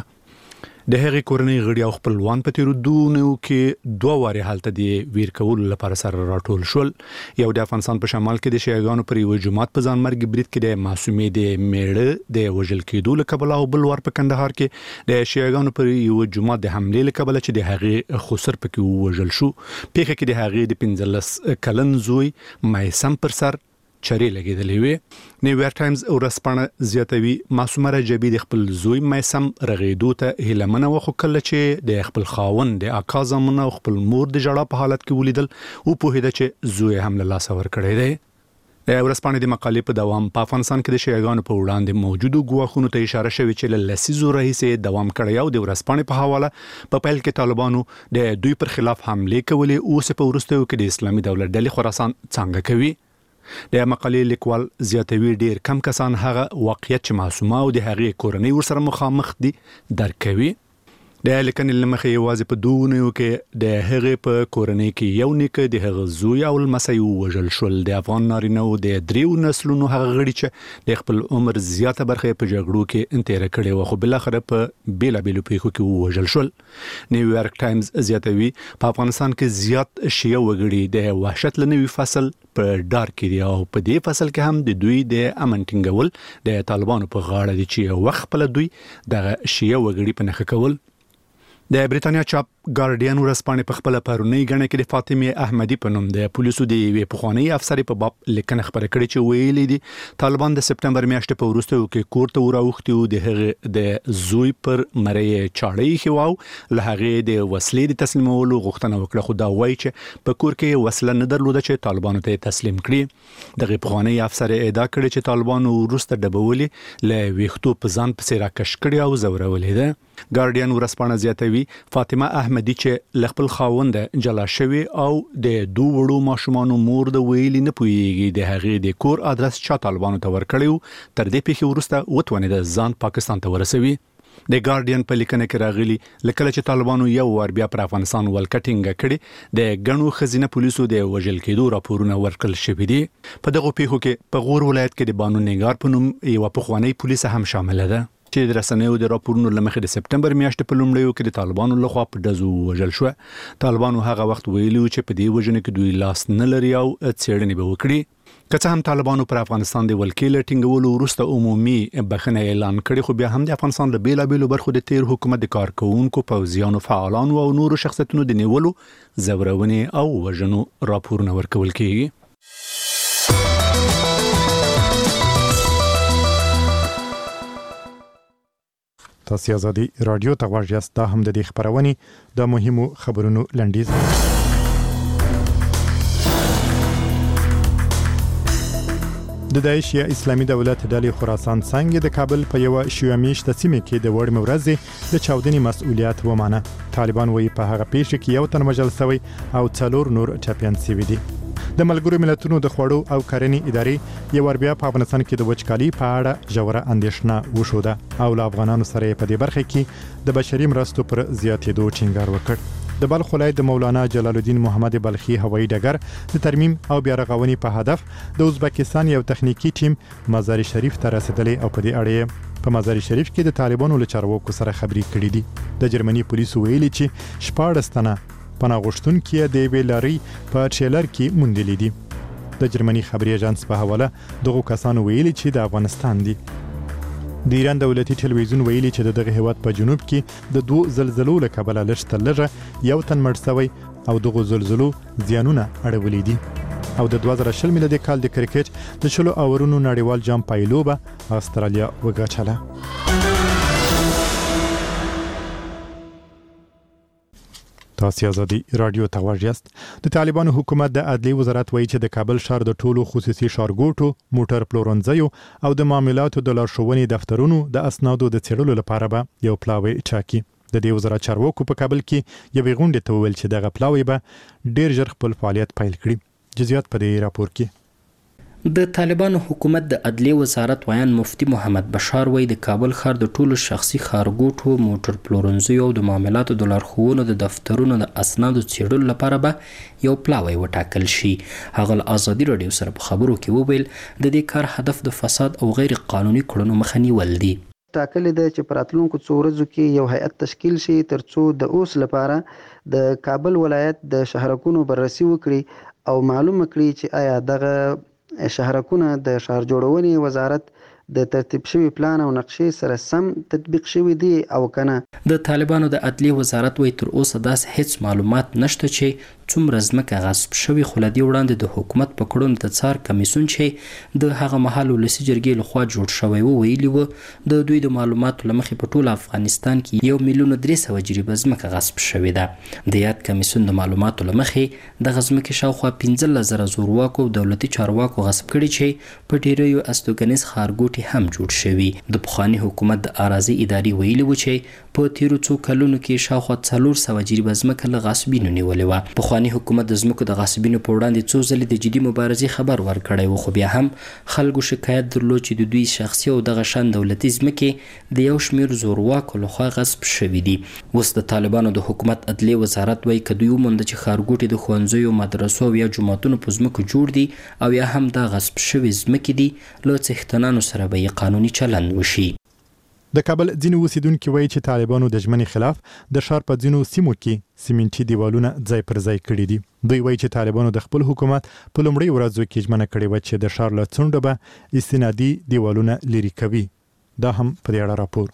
د هغې کورنۍ غړي او خپلوان په تیرو دونو کې دوه واري حالت دی ویر کول لپاره سره راټول شول. یو د افغانستان په شمال کې د شیعاګانو پر یو جماعت په ځان مرګ برید کې د معصومې د میړه د وژل کېدو له کبله او بل ور په کندهار کې د شیعاګانو پر یو جماعت د حمله له کبله چې د هغې خسر پکې وژل شو. پیښه کې د هغې د 15 کلن زوی مایسم پر سر چری لګیدلې وي. نیویارک ټایمز ورځپاڼه زیاتوي معصومه رجبی د خپل زوی مایسم رغیدو ته هیلمنه وخو کله چې د خپل خاوند د اکا زمونه او خپل مور د جړه په حالت کې ولیدل او په هدا چې زوی هم له لاس ور کړی دی. د ورځپاڼې د مقالې په دوام په افغانستان کې د شیعاګانو په وړاندې موجودو ګواښونو ته اشاره شوې چې له لسیزو راهیسې دوام کړی او د ورځپاڼې په حواله په پیل کې طالبانو د دوی پر خلاف حمله کولې او په وروستیو کې د اسلامي دولت ډلې خراسان څنګه کوي. د مقالې لیکوال زیاتوي ډیر کم کسان هغه واقعیت چې معصومه او د هغې کورنۍ ورسره مخامخ دي درک کوي. د لیکنې لمخې یوازې په دوه کې د هغې په کورنۍ کې یو نیکه د هغه زوی او لمسی وژل شول. د افغان نارینه او د دریو نسلونو هغه غړي چې د خپل عمر زیاته برخه په جګړو کې انتهاء کړي او خو بل اخر په بیلابیلو پیښو کې وژل شول. نیویارک ټایمز زیاتوي په افغانستان کې زیات شیعه وګړي د وحشت لنوي فصل په ډار کې دي او په دې فصل کې هم د دوی د امن ټینګول د طالبانو په غاړه دي چې وخت په دوی د شیعه وګړي په نخښه کول. د بریتانیا چاپ ګارډین ورځپاڼې په خپل پرونی غنه کې د فاطمه احمدی په نوم د پولیسو د یوې پخوانی افسرې په باب لیکنه خبره کړې چې ویلي دي طالبان د سپټمبر میاشتې په وروستیو کې کور ته وراوختي او د هغه د زوی پر مړی چاړې خواو له هغه د وسلې د تسلیمولو غوښتنه وکړه، خو دا وایي چې په کور کې وسله نه درلوده چې طالبانو ته تسلیم کړي. دغه پخوانی افسرې ادعا کړې چې طالبانو وروسته ډبولي له ویختو په ځان پسې راکش کړي او زورولې ده. ګارډین ورځپاڼه زیاتوي فاطمه احمدی چې لخپل خاوند جلا شوی او د دوه وړو ماشومانو مور د ویلي نه پويږي د هغې د کور ادرس چا طالبانو ته ورکړیو تر دې پیښې وروسته وتونه د ځان پاکستان ته ورسوي. د ګارډین په لیکنه کې راغلي لکه چې طالبانو یو ور بیا پر افغانستان ولکټینګ کړي د غنو خزینه پولیسو د وژل کېدو راپورونه ورکړل شوې دي. په دغه پیښو کې په غور ولایت کې د بانو نګار په نوم یو پخوانی پولیس هم شامل ده چې د رسنیو د راپورونو لمخې د سپټمبر میاشتې په لومړیو کې د طالبانو لخوا په ډزو وژل شو. طالبانو هغه وخت ویلي چې په دې وژنه کې دوی لاس نه لري او څېړنې به وکړي. که څه هم طالبانو پر افغانستان د ولکې له ټینګولو وروسته عمومي بخښنه اعلان کړي، خو بیا هم د افغانستان له بیلابیلو برخو د تیر حکومت د کارکونکو پوځیانو فعالانو او نورو شخصیتونو د نیولو زورونې او وژنو راپورونه ورکول کیږي. تاسو آزادي رادیو ته غواړئ دا هم د دې خبرونه د مهمو خبرونو لنډیز. د داعش یا اسلامي دولت ډلې خراسان څنګه د کابل په یو شیومیشت سیمه کې د وړ مورزي د چاودنې مسؤلیت ومانه. طالبان وایي په هغه پیښه کې یو تن وژل شوی او 4 نور ټپيان شوي دي. د ملګرو ملتونو د خوړو او کرنې ادارې یو ور بیا په افغانستان کې د وچکالي په اړه ژوره اندېښنه وښوده او له افغانانو سره په دې برخه کې د بشري مرستو پر زیاتېدو ټینګار وکړ. د بلخ ولایت د مولانا جلال الدین محمد بلخي هوایي ډګر د ترمیم او بیا رغونې په هدف د ازبکستان یو تخنیکی ټیم مزار شریف ته رسیدلی او په دې اړه په مزار شریف کې د طالبانو له چارواکو سره خبرې کړې دي. د جرمني پولیسو ویلي چې 14 تنه پناه غوښتونکي د ویلاري په ټریلر کې موندلي دي. د جرمني خبري اژانس په حواله دغه کسانو ویلي چې د افغانستان دي. د ایران دولتي ټلویزیون ویلي چې دغه هیواد په جنوب کې د 2 زلزلو له کبله لږه یو تن مړ شوی او دغه زلزلو زیانونه اړولې دي. او د 2020 میلادي کال د کرکټ د 10 اورونو نړیوال جام پایلوبه استرالیا وګټله. تاسو آزادي رادیو ته غواړئ. د طالبانو حکومت د عدلي وزارت وایي چې د کابل ښار د ټولو خصوصي ښارګوټو، موټر پلورنځیو او د معاملاتو د لارښوونې دفترونو د اسنادو د څېړلو لپاره به یو پلاوی ټاکي. د دې وزارت چارواکو په کابل کې یوې غونډې ته وویل چې دغه پلاوی به ډیر ژر خپل فعالیت پیل کړي. جزئیات په دې راپور کې. د طالبانو حکومت د عدلي وزارت ویان مفتي محمد بشار وایي د کابل ښار د ټولو شخصي ښارګوټو، موټر پلورنځیو او د معاملاتو د لارښوونو د دفترونو د اسنادو څېړلو لپاره به یو پلاوی وټاکل شي. هغه له ازادي رادیو سره په خبرو کې وویل د دې کار هدف د فساد او غیر قانوني کړنو مخه نیول دي. ټاکل دي چې په راتلونکو څو ورځو کې یو هیئت تشکیل شي ترڅو د اوس لپاره د کابل ولایت د شهرکونو بررسي وکړي او معلومه کړي چې آیا دغه شهرکونه د ښار جوړونې وزارت د ترتیب شوی پلان او نقشې سره سم تطبیق شوی دی او کنه. د طالبانو د عدلي وزارت وایي تر اوسه داسې هیڅ معلومات نشته چې څومره ځمکه غصب شوی، خو له دې وړاندې د حکومت په کړنو د څار کمیسیون چې د هغه مهال ولسي جرګې لخوا جوړ شوی و ویلي و د دوی د معلوماتو له مخې په ټول افغانستان کې 1,300,000 جریبه ځمکه غصب شوې ده. د یاد کمیسیون د معلوماتو له مخې دغه ځمکې شاوخوا 15,000 زورواکو او دولتي چارواکو غصب کړي چې په ډیریو استوګنیز ښارګوټي هم جوړ شوي. د پخواني حکومت د اراضي ادارې ویلي و چې په تیرو څو کلونو کې شاوخوا 400 جریبه ځمکه له غاصبینو نیولې وه. پخواني حکومت د ځمکو د غاصبینو په وړاندې څو ځلې د جدي مبارزې خبر ورکړی و، خو بیا هم خلکو شکایت درلود چې د دوی شخصي او دغه شان دولتي ځمکې د یو شمېر زورواکو لخوا غصب شوي دي. اوس د طالبانو د حکومت عدلي وزارت وایي که دوی ومونده چې ښارګوټي د ښوونځیو، مدرسو او یا جوماتونو په ځمکو جوړ دي او یا هم دا غصب شوي ځمکې دي، له څښتنانو سره به یې قانوني چلند وشي. د کابل ځینو اوسیدونکو وایي چې طالبانو د ژمنې خلاف د ښار په ځینو سیمو کې سیمنټي دیوالونه ځای پر ځای کړي دي. دوی وایي چې طالبانو د خپل حکومت په لومړۍ ورځو کې ژمنه کړې وه چې د ښار له څنډو به استنادي دیوالونه لرې کوي. دا هم په دې اړه راپور.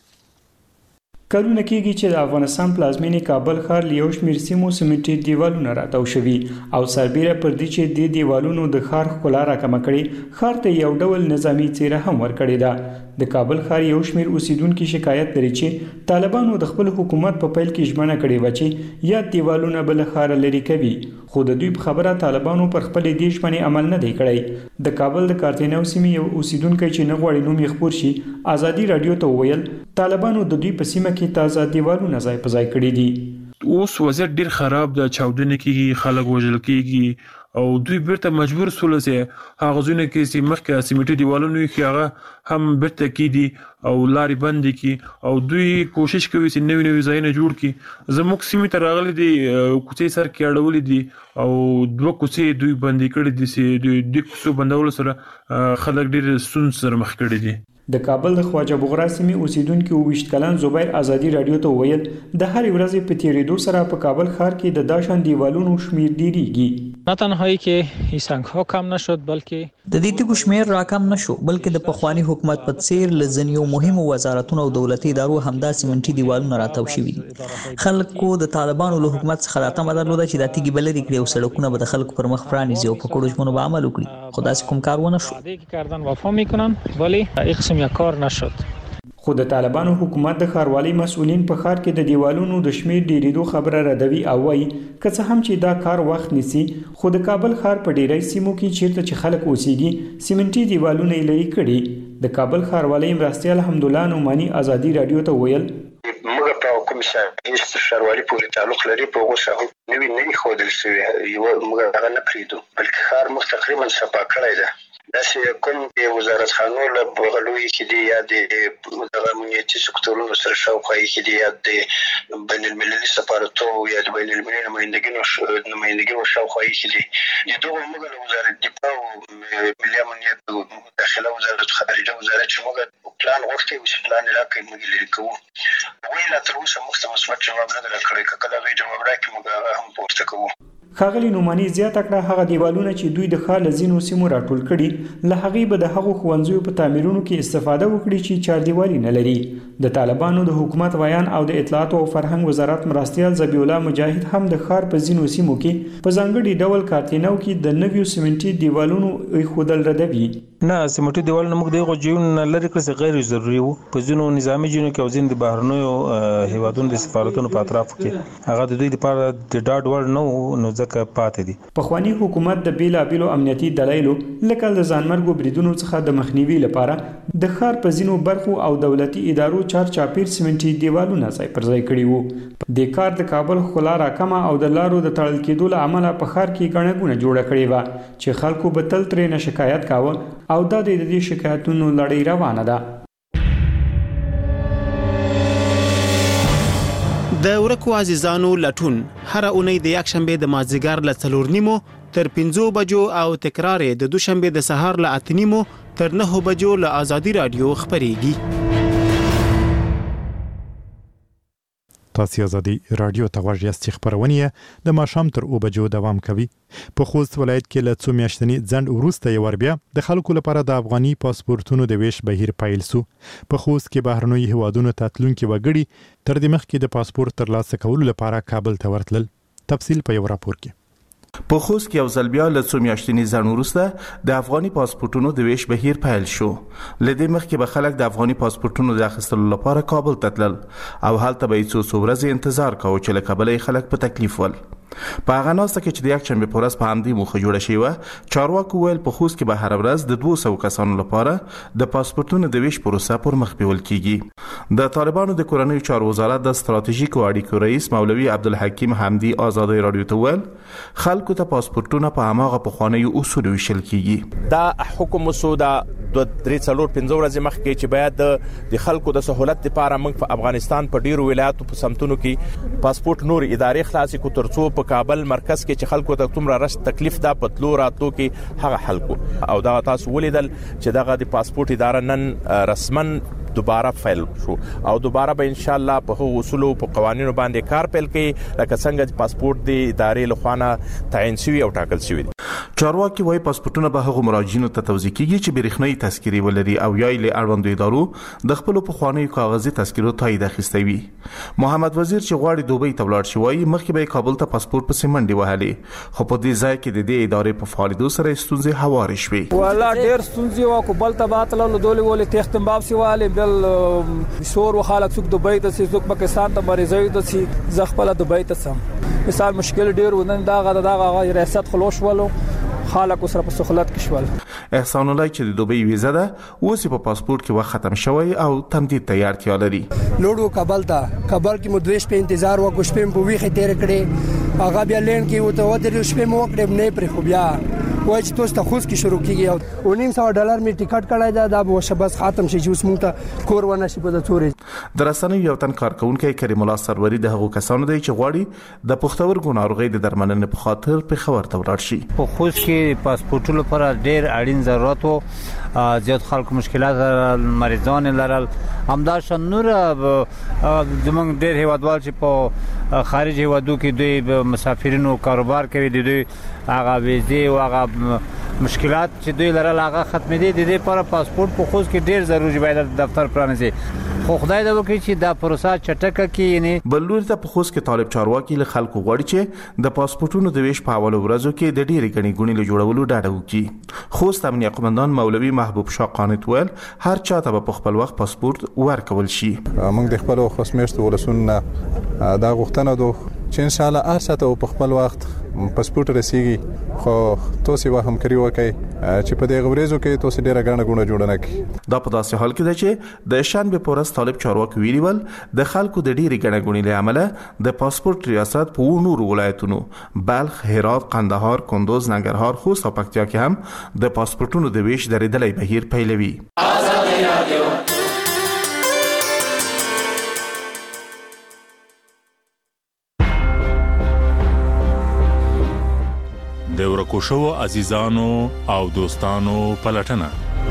کلونه کېږي چې د افغانستان پلازمینې کابل ښار له یو شمېر سیمو سیمنټي دیوالونه راتاو شوي او سربیره پر دې چې د دیوالونو د ښار ښکلا راکمه کړې، ښار ته یو ډول نظامي څېره هم ورکړې ده. د کابل ښار یو شمېر اوسیدونکي شکایت لري چې طالبانو د خپل حکومت په پیل کې ژمنه کړې وه چې یا دیوالونه به له ښاره لرې کوي، خو د دوی په خبره طالبانو پر خپلې دې ژمنې عمل نه دی کړی. د کابل د کارتینو سیمې یو اوسیدونکی چې نه غواړي نوم یې خپور شي ازادي رادیو ته وویل طالبانو د دوی په سیمه کې تازه دیوالونه ځای په ځای کړي دي. اوس وضعیت ډیر خراب ده، چاودنې کېږي، خلک وژل کېږي او دوی بیرته مجبور سول چې هغه ځونه کې چې مخکې سیمنټي دیوالونه وي هغه هم بیرته کېدي او لارې بندې کړي او دوی کوشش کوي چې نوي نوي ځایونه جوړ کړي. زموږ سیمې ته راغلي دي، کوڅې سر کې اړولې دي او 2 کوڅې دوی بندې کړي دي چې د کوڅو بندولو سره خلک ډېر ستونزو سره مخ کړي دي. د کابل د خواجه بغرا سیمې اوسیدونکو 22 کلن زبیر ازادي رادیو ته ویل د هر ورځې په تیریدو سره په کابل ښار کې د داشان دیوالونو شمیر ډیریږي. نه تنهایی که این سنگ ها کم نشد بلکه د دې تیږو شمیر راکم نشو بلکې د پخوانی حکومت په څیر لزنیو مهمو وزارتونو او دولتي ادارو همدا سیمنټي دیوالونه راتاو شوي دي. خلکو د طالبانو له حکومت څخه راته درلوده چې د تیږي بلری کړي او سړکونه به د خلکو پر مخ پرانیزي او په کډو ژمنو به عمل وکړي، خو داسې کوم کار ونه شو. کردن وفا میکنن ولی اقسم یک کار نشد. خو د طالبانو حکومت د ښاروالۍ مسؤلین په ښار کې د دیوالونو د شمیر ډیریدو خبره ردوي او وایي که څه هم چې دا کار وخت نیسي خو د کابل ښار په ډیری سیمو کې چیرته چې خلک اوسېږي سیمنټي دیوالونه یې لرې کړي د کابل ښاروالۍ مرستیال حمدالله نعماني ازادي راډیو ته ویل موږ په کوم ښاروالۍ پورې تعلق لري په هغو ساحو نوي ښودل شوي موږ هغه نه پرېږدو بلکې ښار موږ تقریبا صفا کړی ده داسې کوم د وزارتخانو له بغلوي کې دي یا د دغه امنیتي سکتورونو سره شاوخوا کې دي یا د بین المللي سفارتو یا د بین المللي نمایندګیو شاوخوا کې دي د دغو موږ له وزارت دفاع او ملي امنیت داخله وزارت خارجه وزارت چې موږ پلان غوښتي او چې پلان یې راکړی موږ لرې کوو وایي لا تر اوسه موږ ته مثبت جواب نه دی راکړی که کله هغوی جواب راکړي موږ هغه هم پورته کوو. ښاغلي نعماني زیاته کړه هغه دیوالونه چې دوی د ښار له ځینو سیمو راټول کړي له هغې به د هغو ښوونځیو په تعمیرونو کې استفاده وکړي چې چاردیوالي نه لري. د طالبانو د حکومت ویان او د اطلاعاتو او فرهنګ وزارت مرستیال ذبیح الله مجاهد هم د ښار په ځینو سیمو کې په ځانګړي ډول کارتینو کې د نویو سیمنټي دیوالونو ایښودل ردوي. نه سیمنټي دیوالونه موږ دغه جیون لري کړل غیر ضروري وو په ځینو نظامی جنو کې او ځین د بهرنیو هیوادونو د سفارتونو په اطراف کې هغه د دوی لپاره د ډاډ وړ نه نو ځکه پاتې دي. پخوانی حکومت د بیلابیلو امنیتي دلایلو لکه د ځانمرګو بریدونو څخه د مخنیوي لپاره د ښار په ځینو برخو او دولتي ادارو چارچاپیر سیمنټي دیوالونه ځای پر ځای کړي وو. د کار د کابل ښکلا راکمه او د لارو د تړل کېدو له امله په ښار کې ګڼه ګوڼه جوړه کړې وه چې خلکو به تل ترې نه شکایت کاوه او دا د دې شکایتونو لړۍ روانه ده. د ورکو عزیزانو لټون هر اونۍ د یکشنبه د مازدیګر له 4:30 تر 5 بجو او تکرار د دوشنبه د سهار له 8:30 تر 9 بجو له آزادي رادیو خبريږي. تاسو ازادي رادیو ته غواړئ چې خبرونه د ماښام تر 2 بجو دوام کوي. په خوست ولایت کې له 2 میاشتنی ځند وروسته یو بیا د خلکو لپاره د افغاني پاسپورتونو د ویش بهیر پیل سو. په خوست کې بهرنوي هیوادونو ته تلونکي وګړي تر دې مخکې د پاسپورت ترلاسه کولو لپاره کابل ته ورتلل. تفصیل په یو راپور کې. په خوست کې یو ځل بیا له 2 میاشتنی ځند وروسته د افغاني پاسپورتونو د ویش بهیر پیل شو. لدې مخکې به خلک د افغاني پاسپورتونو د اخیستلو لپاره کابل ته تلل او هلته به یې څو ورځې انتظار کاوه چې له کابل خلک په تکلیف ول. په هغه ناسته کې چې د یکشنبه په ورځ په همدې موخه جوړه شوې وه چارواکو ویل په خوست کې به هره ورځ د 200 کسانو لپاره د پاسپورتونو د ویش پروسه پر مخ بیول کیږي. د طالبانو د کورنیو چارو وزارت د ستراتیژیکو اړیکو رئیس مولوي عبدالحکیم حمدي آزادي رادیو ته ویل خلکو ته پاسپورتونه په هماغه پخوانیو اصولو ویشل کیږي. دا حکم مسوده د 3-4-5 ورځې مخکې چې باید د خلکو د سہولت لپاره موږ په افغانستان په ډیرو ولایتو په سمتونو کې پاسپورت نور ادارې خلاصې کو ترڅو په کابل مرکز کې چې خلکو ته کوم راشت تکلیف دا پتلو راتلو کې هغه خلکو او دا تاسو ولیدل چې دغه د پاسپورت اداره نن رسمن دوباره فایل شو او دوباره به ان شاء الله په اصول او په قوانینو باندې کار پیل کړي لکه څنګه پاسپورت د ادارې لخوا تعین شوی او ټاکل شوی. چارواکي وايي پاسپورتونه به هغه مراجعینو ته توزیع کیږي چې برېښنايي تذکرې ولري او یا له اړوندو ادارو د خپل پخوانیو کاغذي تذکرو تایید اخیستی وي. محمد وزیر چې غواړي دوبۍ ته ولاړ شي وايي مخکې به کابل ته پاسپورت په سیمنډي وهلي خو په دې ځای کې د دې ادارې په فعالیتو سره ستونزې هوارې شوې. ولا ډېر ستونزې او کوبل ته باتلو دولې ولې تختم باب سیواله بل شور وخالک څوک دوبۍ ته څوک پاکستان ته مریضي ته چې زغپله دوبۍ ته سم مثال مشکل ډېر ونن داغه ریاست خلوش ولو خالق سره په سہولت کې شول. احسان الله چې د دوبۍ ویزه ده اوس په پاسپورت کې وخت ختم شوی او تمدید ته اړتیا لري. لوړو کابل کې مو 2 شپې انتظار وکړ شپې په ویخه تیر کړې هغه بیا لین کې وته ودرې شپې مو وکړې نه پر خو بیا وای چې تاسو ته خوست کې شروع کیږي او $900 می ټیکټ کړای دا به شبس ختم شي چې اوس مونږ ته کور ونه شي په تورې. درسنه یو تن کارکونکو کریم الله سروری د هغو کسانو دی چې غواړي د پښتورګو ناروغي د درملنې په خاطر په خبر ته ولاړ شي. په خوست کې پاسپورتونو لپاره ډېر اړین ضرورت وو زیات خلکو مشکلات مریضان لرل همداشان نور زمونږ ډېر هیوادوال چې په خارج هیوادو کې دوی مسافرینو کاروبار کوي دوی هغه ویزه او هغه مشکلات چې دوی لرل هغه ختمې دي د دې لپاره پاسپورت په خوست کې ډېر ضروري باید دفتر پرانیزي خو خدای دې وکړي چې دا پروسه چټکه کړي. یعنی بلور ته په خوست کې طالب چارواکي له خلکو غواړي چې د پاسپورتونو د ویش په اول ورځو کې د ډېری غني ګونې له جوړولو ډاډه وکړي. خوست امنیه قومندان مولوي محبوب شاه قانت ویل هر چاته په خپل وخت پاسپورت ورکول شي. موږ د خپل خوست میشتو ولسونه دا غوښتنه ده چې ان شاء الله هر چاته په خپل وخت پاسپورت رسیږي. خو تاسو یې همکاري وکړئ چې په دې غوړېزو کې تاسو ډیره غاڼه غوڼه جوړ نه کړئ. دا په داسې حال کې ده چې د شنبه په ورځ طالب چارواکي ویلي د خلکو د ډیری غاڼه غوڼې له امله د پاسپورت ریاست په نورو ولایتونو بلخ، هرات، قندهار، کندوز، ننګرهار، خوست او پکتیا کې هم د پاسپورتونو د ویش درېدلې بهیر پیلوي. آزادي رادیو د ورکو شوو عزیزانو او دوستانو پلټنه.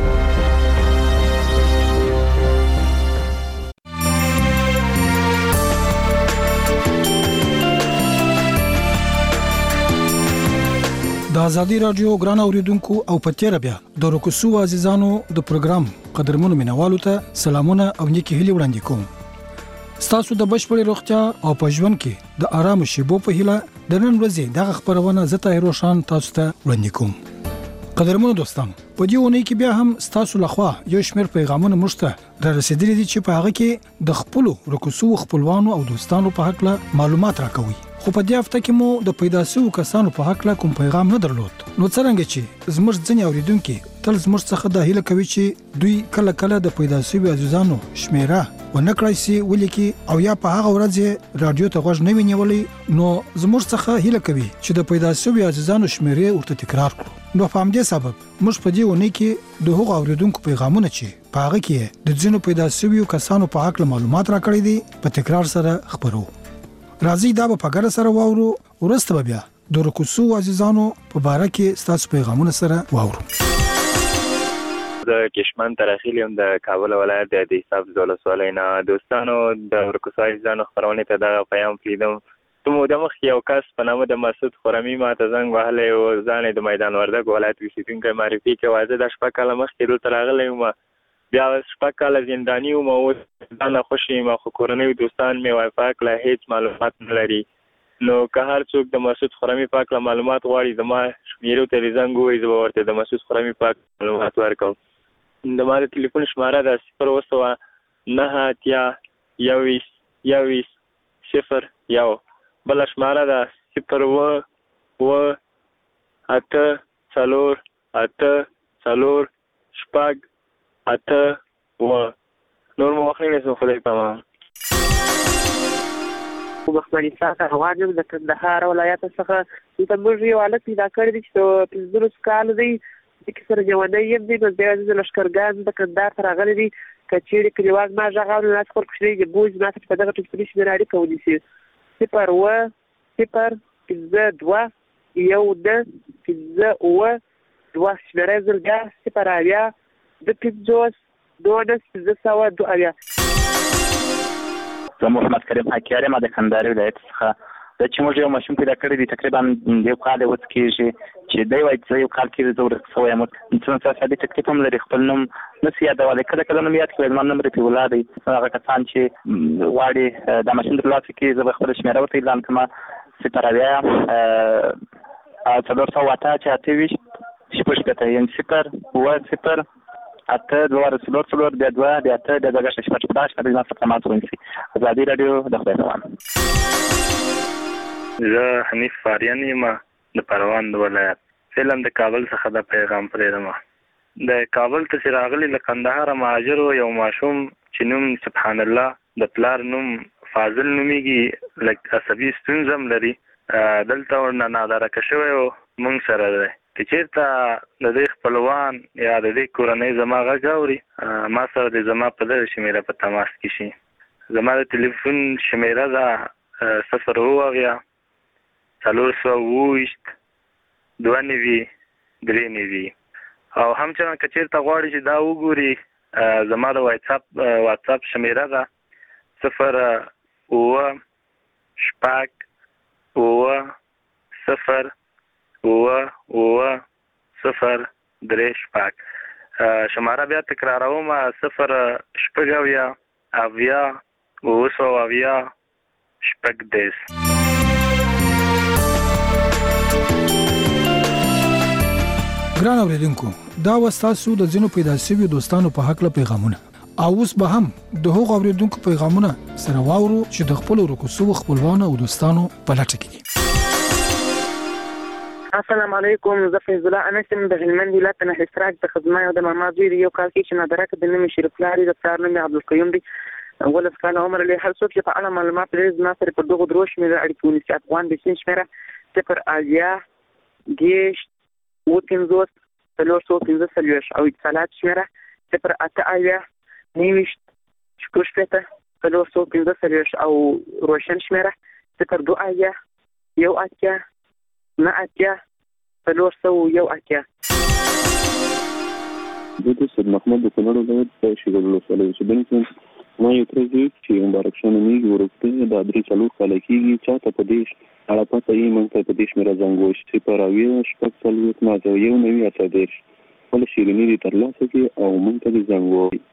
د آزادي رادیو ګران اوریدونکو او پتیره بیا د ورکو شوو عزیزانو د پروګرام قدرمنو مینوالو ته سلامونه او نیکی هیلې وړاندې کوم. ستاسو د بشپړې روغتیا او په ژوند کې د آرام شیبو په هیله د نن ورځې دغه خبرونه زه طاهر روشان تاسو ته وړاندې کوم. قدرمنو دوستانو، په دې ونې کې بیا هم ستاسو لخوا یو شمېر پیغامونه موږ ته را رسیدلي دي چې په هغه کې د خپلو رکوسو خپلوانو او دوستانو په حق له معلومات راکوي. خو په دې هفته کې مو د پیدا شوو کسانو په حق له کوم پیغام نه درلود. نو څرنګه چې زموږ ځینې اوریدونکو تل زموږ څخه د هیله کوي چې دوی کله کله د پیدا شوو عزیزانو شمیره ونکړای شي ولیکي او یا په هغه ورځ رادیو ته غوږ نه ونیولې، نو زموږ څخه هیله کوي چې د پیدا شوو عزیزانو شمیره ورته تکرار کړو. نو په همدې سبب موږ په دې ونې کې د هغو اوریدونکو پیغامونه چې په هغه کې د ځینو پیدا شوو کسانو په حق له معلومات راکړي دي په تکرار سره خبرو. راځي دا په ګډه سره واورو. ورسته بیا د رکوسو عزیزانو په باره کې ستاسو پیغامونه سره واورو. د کشمن ترخیلیم د کابل ولایت د حساب ولسوالۍ نه دوستانو د رکوسو عزیزانو خبرونه ته دا پیغام لیدم. ته مو د مخ یو کس په نامه د مسعود خرمی ما ته زنګ وهلی او ځان د میدان وردګ ولایت اوسیدونکی معرفي کې واځه د شپږ کاله مخکې دلته راغلی وم. بیا شپږ کاله زنداني وم او دا نه خوښ یم. خو کورنۍ دوستان مې وایي پاک له هیڅ معلومات نه لري. نو که هر څوک د مسعود خرمی پاک له معلومات غواړي زما شمیرو ته زنګ ووایي، زه به ورته د مسعود خرمی پاک معلومات ورکوم. د ما د ټلیفون شماره ده 029210101. بله شماره ده 0288484 نور مو وخت نه نیسم. خدای پامان. افغانستان ته روان یم د کندهار ولایت څخه. دلته موږ یو هلک پیدا کړی دی چې 15 کال دی کې سره ژوندی یم دی. نو بیا د لښکرګاه د کندهار ته راغلی دی. که چېرې کلیوال ما غږ اوري نو خپل کوچنی د بوج ما ته په دغه ټلیفوني شمېره اړیکه ونیسي 01052 شمېره یې زرګه 0 زه محمد کریم حکیار یم د کندهار ولایت څخه. دا چې موږ یو ماشوم پیدا کړی دی تقریبا یو کال اوس کېږي چې دی وایي چې یو کال کې زه ورک شوی یم. څومره ساده تکلیف هم لري، خپل نوم نشي یادولی. کله کله نوم یاد کړی، زما نوم رفیع الله دی. هغه کسان چې غواړي دا ماشوم ترلاسه کړي زه به خپله شمېره ورته اعلان کړم 0 یعنې 0 اته دوه څلور بیا دوه بیا اته بیا دوه شپږ شپږ د خدمات ونیسي. ازادي راډیو د خدای روان. زه حنیف فاریان یم د پروان د ولایت. فلم د کابل څخه د پیغام پرېږدم. د کابل ته چې راغلي له کندهاره مهاجر یو ماشوم چې نوم سبحان الله د پلار نوم فاضل نومیږي، لږ عصبي ستونزه هم لري. دلته ورنه نادرکه شوی و موږ سره دی. که چېرته د دې خپلوان یا د دې کورنۍ زما غږ اوري ما سره د زما په دغه شمېره په تماس کې شي. زما د ټلیفون شمېره ده 0 427 293 او همچنان که چېرته غواړي چې دا وګوري زما د واتساپ شمېره ده 0 شماره بیا تکراروم 0 6 اویا 980 شپږ دیس. ګران اوریدونکو، دا وستاسو د ځینو پیدا شویو دوستانو په حق له پیغامونه. او اوس به هم د هغو اوریدونکو پیغامونه سره واورو چې د خپل ورکوسو خپلوانو او دوستانو په لټه کې دي. السلام علیکم، زه فیض الله انسم د هلمند ولایت نه اشتراک د خدمت او د ماما زوی یو کال کې چې نادرک د نوم شریف لاري د پلار نوم عبدالقیوم دی. ولس کال عمر له هر څوک چې په اړه معلومات لري ما سره په دغه دروش مې اړیکې ونیسي. افغان د سین شمیره 0 دیش و 500 315 او اتصالات شمیره 0 نیوشت شکوشپته 315 او روشن شمیره 02 یو اتیا نه اتیا 301. دغه سید محمد د کونړ ولایت په شګل ولسوالۍ اوسیدونکی ما یو ترځي چې مبارک شونه میږي ورته د درې څلور کال کېږي چاته په دې اړه پته یې مونږ ته په دې شمیره زنګ وشي چې په راوي شپږ څلوېښت ماته یو نوي اته دېرش ول شیرینی دي ترلاسه کی او مونږ ته زنګ وایي.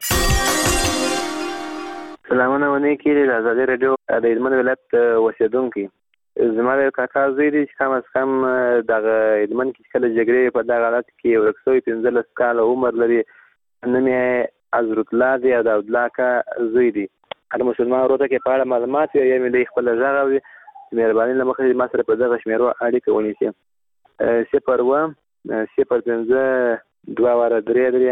سلامونه ونې کې د آزادي رادیو د هلمند ولایت اوسیدونکي زما د کاکا زوی دی چې کم از کم دغه هلمند کې کله جګړې په دغه حالت کې ورک شوی 15 کاله عمر لري. نوم یې حضرت الله دی او د عبدالله کا زوی دی. هر مسلمان ورته کې په اړه معلومات یا یې خپل ځای وي مهرباني له مخې ما سره په دغه شمیرو اړیکه ونیسي. 0 2 واره 3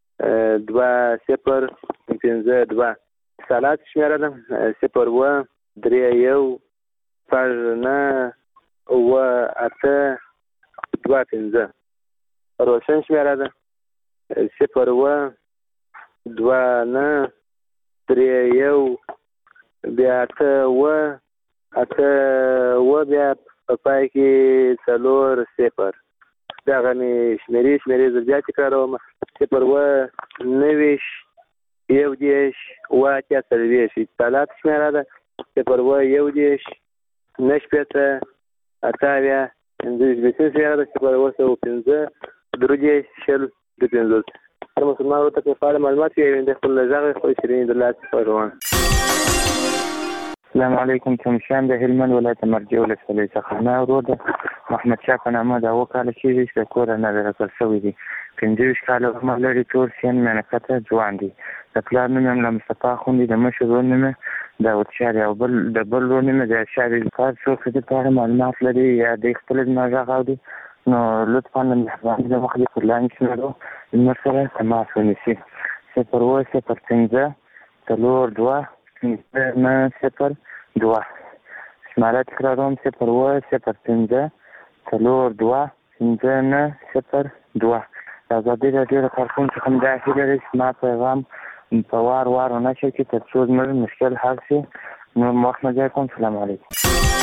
2 سالات شمیره ده 0 3 1 نه و اته 2 5 روشن شمیره ده 0 2 نه 3 1 بیا اته و بیا په پای کې 4 0 دغه شمیرې زیاتې کاروم 0 9 یو دیش و اتیا سلویش اتصالات شمیره ده 0 یو دیش نشپته اتاویا اندوش بسین شمیره ده 0 15 درودیش شل 250. هر مسلمان ورته کې په اړه معلومات یې د خپل ځای خو شیرین د لاس په روان. السلام علیکم، تمشان د هلمند ولایت مرجع ولسوالۍ څخه نه ورو محمد شاه په نامه دا وکاله چې د کور نه درکړل شوی دی. 15 کاله عمر لري، تور سین منکته ځوان دی. د پلار نوم یې مصطفی خوندي، د مشر ورور نوم داود شاه او د بل ورور نوم د شاه کار څوک چې په اړه معلومات لري یا د خپل دماغ غاړي نو لطفا مهرباني د مخدي فلان شنو مرسله تماس ونیسي. 0 5 تلور 2 0 2 شماره تکراروم 0 5 تلور 2 5 0 2. آزادي رادیو د کارکون څخه دا هیله لري چې ما پیغام په وار ونشي چې تر څو زموږ مشکل حل شي. نو محمد علیکم، سلام علیکم.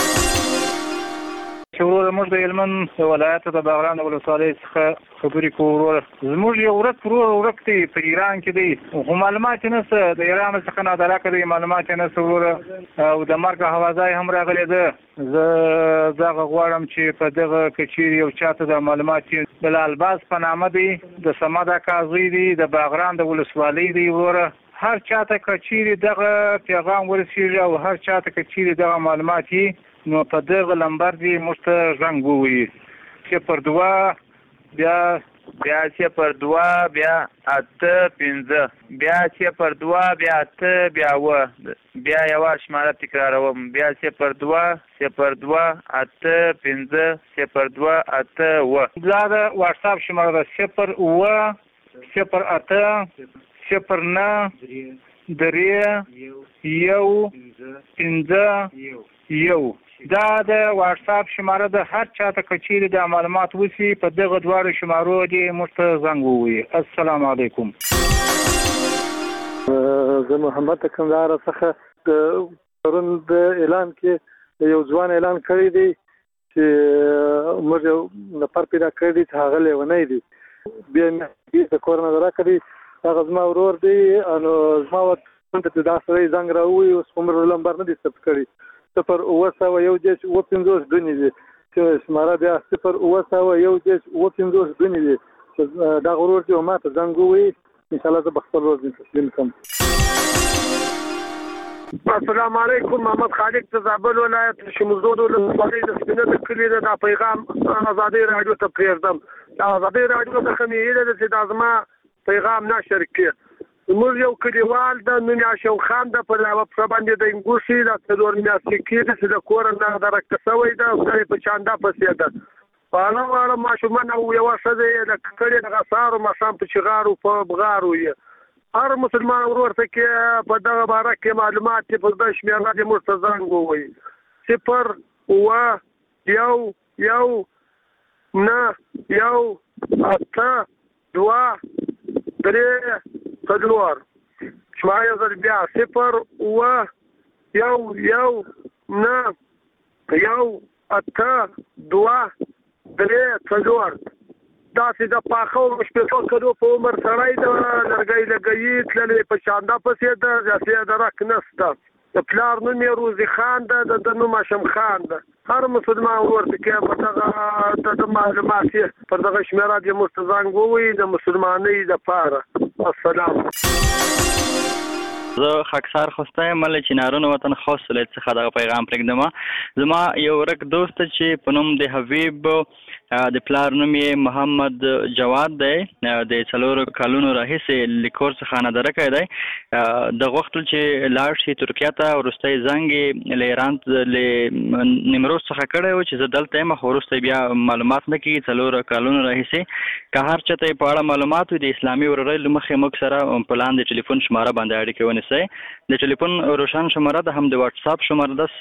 ورور موږ د هلمند ولایت د باغران ولسوالۍ څخه خبرې کوو. زموږ یو ورک دی په ایران کې دی، خو معلومات یې نشته. د ایران څخه نادرکه دی، معلومات یې نشته ورور، او د مرګ هوازای هم راغلی ده. زه دغه غواړم چې په دغه کچیر یو چاته د معلومات بلال باز په نامه دی، د صمد اکا زوی دی، د باغران د ولسوالۍ دی. ورور هر چاته کچیر دغه پیغام ورسیږي او هر چاته کچیر دغه معلومات نو په دغه لمبر دی مشته زنګ ووي 0 2 بیا 0 2 بیا 8 5 بیا 0 2 بیا 8 بیا و بیا یو شماره تکراروم بیا 0 2 0 2 8 5 0 2 8 و دا د واتس اپ شماره 0 و 0 8 0 9 درې یو 15 یو. دا د واتس اپ شماره د هر چاته کچېری د معلومات وسی په دغه دواړو شمارو دی مشته زنګ ووي. السلام علیکم. زه محمد کندهار څخه پرون د اعلان کې یو ځوان اعلان کړی دی چې موږ یو نفر پیدا کړی دی چې هغه لیونی دی، بیا مې د کور نه راکړی، هغه زما ورور دی. نو زما ورته دا سړی زنګ راووي، اوس عمر لمبر نه دی ثبت کړی. 0 9 1 10 15 دني دي چې شماره بیا 0 9 1 10 15 دني دي. دا غرور دی او ما ته زنګ ووي، ان شاء الله زه به خپل ورځ تسلیم کوم. السلام علیکم. محمد خالق د زابل ولایت شمزود ولسوالۍ د سپینه د کلي د پیغام آزادي رادیو ته پریږدم. د آزادي رادیو څخه مې هیله ده چې د ازما پیغام نشر کړي. موږ یو کلیوال د نوم عاشق خان د په باندې د انګوشي د څلور میاشتې کې چې د کور نه درکه شوی ده او په چاندا پسې ده. واړه ماشومان او یو ښځه د کړي د غسارو مشام په چغارو په بغارو یې هر مسلمان ورور ته کې په دغه باره کې معلومات چې په د شمیره د مرتضان ووي 0 1 1 9 1 8 2 3 4 شمایه زر بیا 0 1 1 1 9 1 8 2 3 4 داسې د پاخو شپږو کډو په عمر سړی د لرګي لګي تللې په شاندا پسې د ځاسې د رک نسته د پلار نوم یې روزي خان ده د نوم هاشم خان ده. هر مسلمان ورته کې په دغه د معلومات پر دغه شمیره د مرتضان ووي د مسلمانۍ د پاره. السلام. زه خاکسار خوسته مل چنارونو وطن خاص ولایت څخه دا پیغام پرېږدم. زما یو ورک دوست چې په نوم د حبیب د پلار نوم یې محمد جواد دی د 4 کالونو راهیسې لیکور څخه نه درکه دی د غوښتل چې لاړ شي ترکیه ته ورسته زنګ له ایران له نیمروز څخه کړی و چې زه دلته یم خو ورسته بیا معلومات نه کیږي 4 کالونو راهیسې که هر چاته په اړه معلومات وي د اسلامي ورورۍ له مخې موږ سره په لاندې ټلیفون شماره باندې اړیکه ونیسئ. د ټلیفون روشن شماره د هم د واتس اپ شماره ده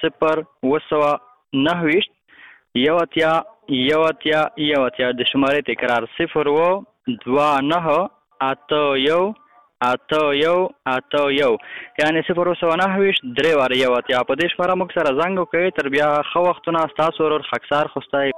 0 9 یو د شماره تکرار 0 2 9 8 1 یعنی 0 9 3 واره یو اتیا په دې شماره موږ سره زنګ وکړئ. تر بیا خو وختونه تاسو ورور خاکسار خوستای.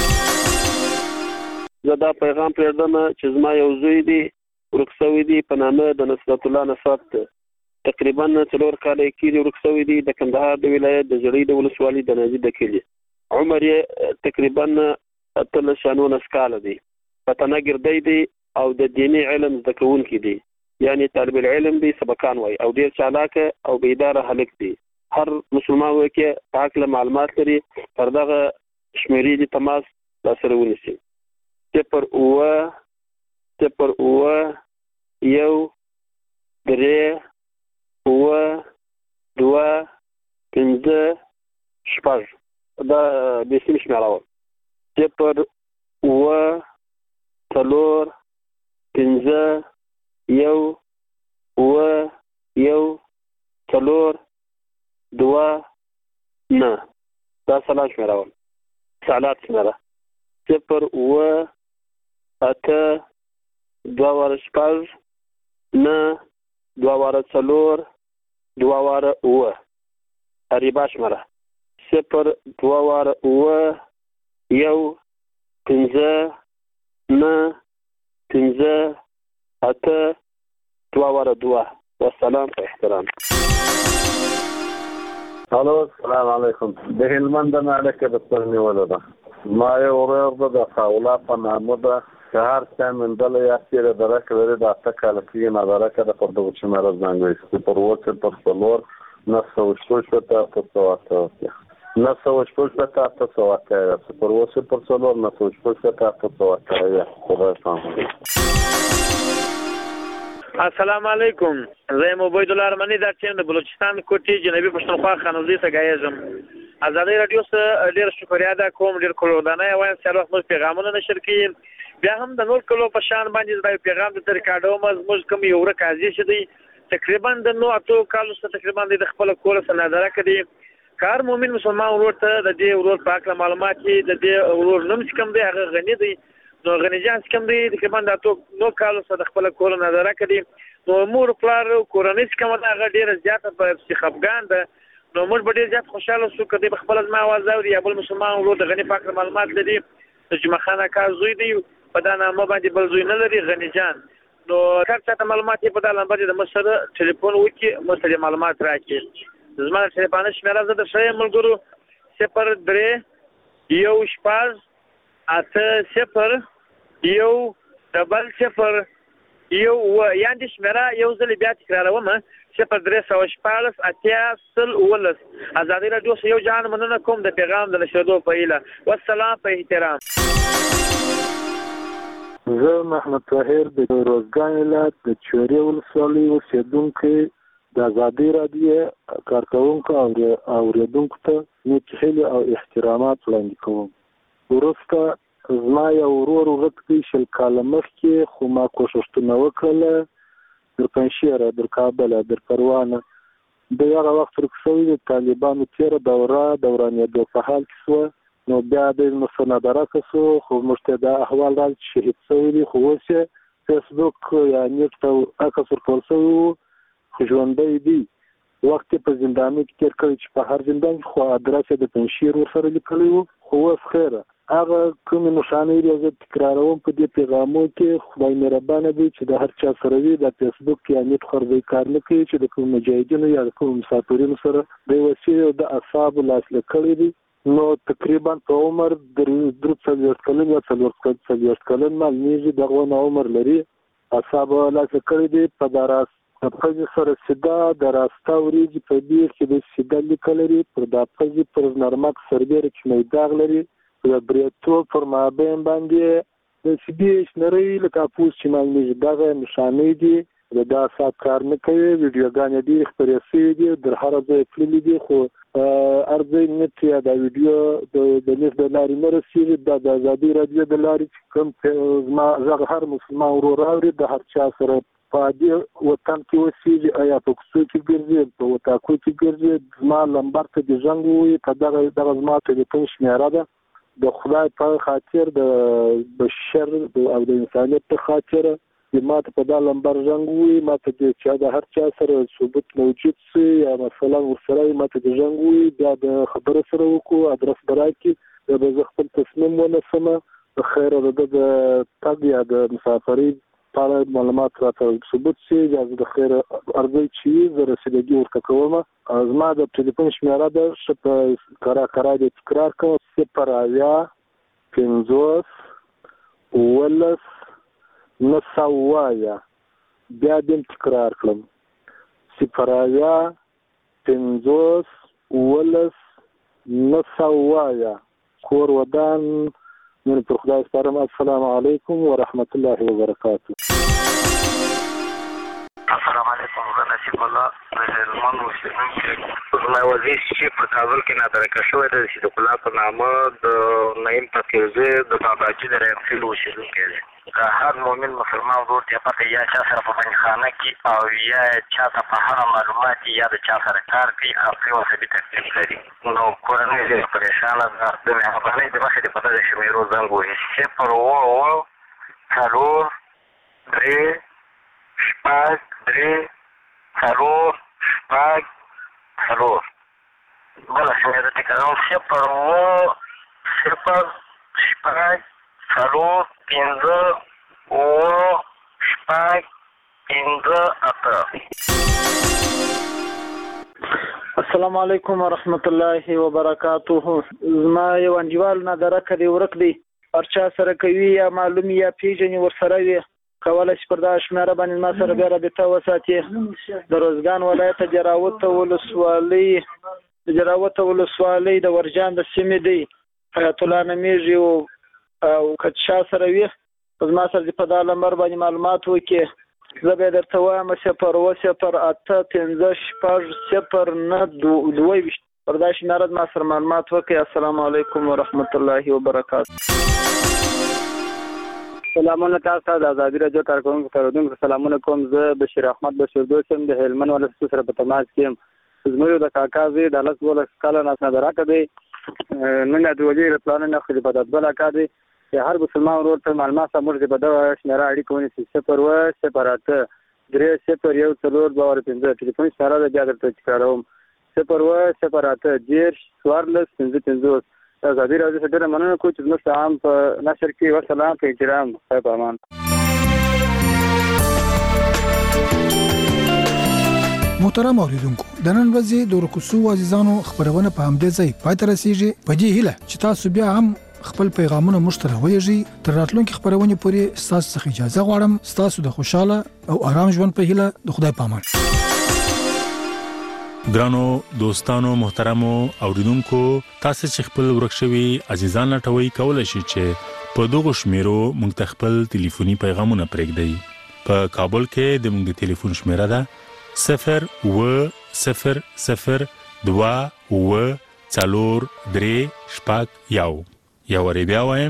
زه دا پیغام پرېږدم چې زما یو زوی دی ورکسوي دی په نامه د نصرت الله نصرت تقریبا 4 کال کې ورکسوي دی د کندهار د ولایت د جړۍ د ولسوالۍ د نازي د کلی. عمر یې تقریبا 13 کاله دی. پتنه ګردی دی او د دیني علم زده کوونکی دی یعنی طالب العلم دی سبقان وای او ډیر چالاک او بیدار هلک دی. هر مسلمان وکي پاک له معلومات لري پر دغه شمیرې دی تماس سره ونیسي 0 1 3 2 5 6 دا بسم شمیره و 0 1 4 5 1 4 2 9 دا سلام شمیره و سالات شمیره 0 8 2 واره 6 9 2 واره 4 2 واره 9 اریبا شمیره 0 2 واره 1 5 9 5 8 2 واره 2 والسلام په احترام. الو السلام علیکم. د هلمند نه علیکه د پرنیوله ده ما یو ورور د خاولا په نامه ده که هر څه من دله یا سیره درکه لري د اته کاله کې نه درکه د پر دغه شمیره زنګوي پر وڅ پر څلور 968 پر وڅ پر څلور 968 خدای سلام. السلام علیکم. زه عبید الله ارمنی د چین د بلوچستان کوټي جنوبي پښتونخوا خانوزي څخه ګایزم. آزادي رادیو سره ډیر شکریا ده کوم ډیر کولودانه وایم چې هر وخت پیغامونه نشر کړي بیا هم د نور کلو په شان باندې د پیغام د ریکارډو مزموج کوم یو رکازي شدي تقریبا د نو اتو کالو سره تقریبا د خپل کور سره نظر کړي کار مومن مسلمان ورور ته د دې ورور پاک معلومات د دې ورور نوم کوم دی هغه غنی دی نو غنیجان کوم دی تقریبا د اتو نو کالو سره خپل کور نظر کړي نو مور پلار کورنۍ کوم دا هغه ډیر زیات په خفګان ده نو موږ ډیر زیات خوشاله شو کدی په خپل ځما आवाज اوري بل مسلمان ورور د غنی پاک معلومات لري چې مخانه کا زوی دی په دا نامه باندې بل زوی نه لري غنیجان نو هر څه معلومات په دا لمبر د مشر ټلیفون وکي مشر معلومات راکړي زما ټلیفون شمیره زه د شې ملګرو 03 یو شپږ 8 0 یو 0 0 یو یاندې شمیره یو ځل بیا تکراروم 0314 اتیا سل ولس. ازادي راډیو سره یو جان مننه کوم د پیغام د نشریدو په هیله. والسلام په احترام. زه محمد طاهر د روزګان ولایت د چوري ولسوالۍ اوسېدونکی د ازادي راډیو کارکونکو او اوریدونکو ته نیک هیلې او احترامات وړاندې کوم. وروسته زما یو ورور ورک دی 20 کاله مخکې خو ما کوښښونه وکړله در پنجشیره در کابل در پروانه د هغه وخت رخصوي د طالبانو تیره دورانېدو په حال کې شوه نو بیا د مستندرکه شو خو موږ ته دا احوال راځي چې شهید شوي دي خو اوس یې فیسبوک یا نیټ ته عکس ورکول شوی و خو ژوندی دی وخت یې په زندانو کې تېر کړی چې په هر زندان کې خو ادرس یې د پنجشیر ورسره لیکلی و خو اوس خیره هغه کومې نښانې دي زه تکراروم په دې پیغامو کې خدای مهربانه دی چې د هر چا سره وي د فیسبوک یا نیټ خرځوی کار نه کوي چې د کوم مجاهدینو یا د کوم مسافرینو سره د وسیلې او د اعصابو لاسلیک کړی دي نو تقریبا په عمر 43 کلن یا 44 کلن معلومیږي دغه عمر لري اعصاب لاسلیک کړی دي په دراس په سره سیده د راستا وریجی په دې کې د سیده لیکل لري پر د پزي پر نرمک سربېره کې میداغ لري د بریتو پر مابین باندې د سیدي شنري لکه پوس چې معلومیږي دغه نشانې دي دا سات کار نه کوي ویډیوګانې دي خبرې سي دي در هر ځای فلمي دي خو ارزه نت یا د ویډیو د نس د لارې نه رسیږي د ازادي راډیو د لارې کوم زما زغ هر مسلمان ورور اوري د هر چا سره په دې وطن کې وسیږي آیا په کوڅو کې ګرځي په وټاکو کې ګرځي زما لمبر ته د جنگ وي کداغه زما ته د پنځ شمیره ده د خدای په خاطر د بشر او د انسانیت په خاطر ماته په دا لمبر جنگ وي ماته چې د هر چا سره ثبوت موجود سي یا مثلا ورسره ماته د جنگ وي بیا د خبره سره وکړو ادرس براکي د خپل تصمیم ونسمه خیر د تګ یا د مسافرۍ په معلومات راته ثبوت سي اجازه د خیر ارزي چې زه رسیدګي ورته کوم زما د ټلیفون شمیره ده شپ کرا د تکرار کوم 050 نسوایا بیا دې تکرار کړم 050 نسوایا کور ودان من پر خدای سپارم السلام علیکم ورحمت الله وبرکاته. السلام علیکم زه نصیب الله د هلمند اوسېدونکی زما وظیف چې په کابل کې ناترکه شوی دی چې د الله په نامه د نعیم فقیرزی د باباجي د رحمفیل اوسېدونکی دی. که هر مؤمن مسلمان ورور ته پته یا چا سره په بندخانه کې او یا چا ته په هغه معلومات یا د چا سره کار کوي عقلي او عصبي تکلیف لري نو کورنۍ ډېره پریشانه ده د مهربانۍ د مخې د په دغه شمیرو زنګ ووهي 0 بله شمیره تکراروم 0 السلام علیکم ورحمت الله وبرکاته. زما یو انډیوال نادرکه دی ورک دی ارچا سره کوي یا معلوم یا پیژنې ورسره وي کولای شي پر دا شمیره باندې ما سره بیا رابطه وساتي. د روزګان ولایت جراوت ولسوالۍ د ورجان د سیمې دی حیات الله نمیږي او کچا سره وي زما سره په دا لمبر باندې معلومات وکړي زه به درته وایم 0 پر 8 15 پر دا شمیره ما سره معلومات وکړي. السلام علیکم ورحمت الله وبرکاته. سلامونه تاسو د ازادي راډیو کارکونکو اوریدونکو سلامونه کوم. زه بشیر احمد بشیردوست یم د هلمند ولایت سره په تماس کې یم. زموږ د کاکا زوی د 12 کاله نادرکه دی نن د وزیر پلان نه خو په دبل کا دی هر مسلمان ورور ته معلومات موږ په دغه شمیره اړیکه ونیسي 0 ټلیفون سره د بیا درته تکراروم 0 ازادي راډیو سره مننه کوم چې موږ عام په نشر کې وسلام په احترام په امان. محترم اوریدونکو د نن ورځې د ورکوسو عزیزانو خبرونه په همدې ځای پای ته رسیږي. په دې هیله چې تاسو بیا هم خپل پیغامونه مشتره ویږي. تر راتلونکي خبرونه پورې تاسو څخه اجازه غواړم. تاسو د خوشاله او آرام ژوند په هیله د خدای پامان. ګرانو دوستانو محترمو اوریدونکو، تاسو چې خپل ورکشوي عزیزان لټوي کولای شئ چې په دغه شمیرو موږ ته خپل ټلیفوني پیغامونه پرېږدئ. په کابل کې د موږ د ټلیفون شمیره ده 0200243 یا ور بیا وایم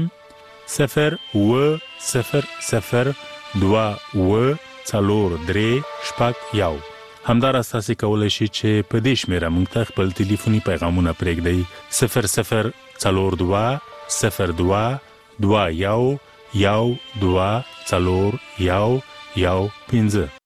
0200243 همدار اساسي کولای شي چې په دې شمیره موږ ته خپل ټلیفوني پیغامونه پرېږدئ 0020221 15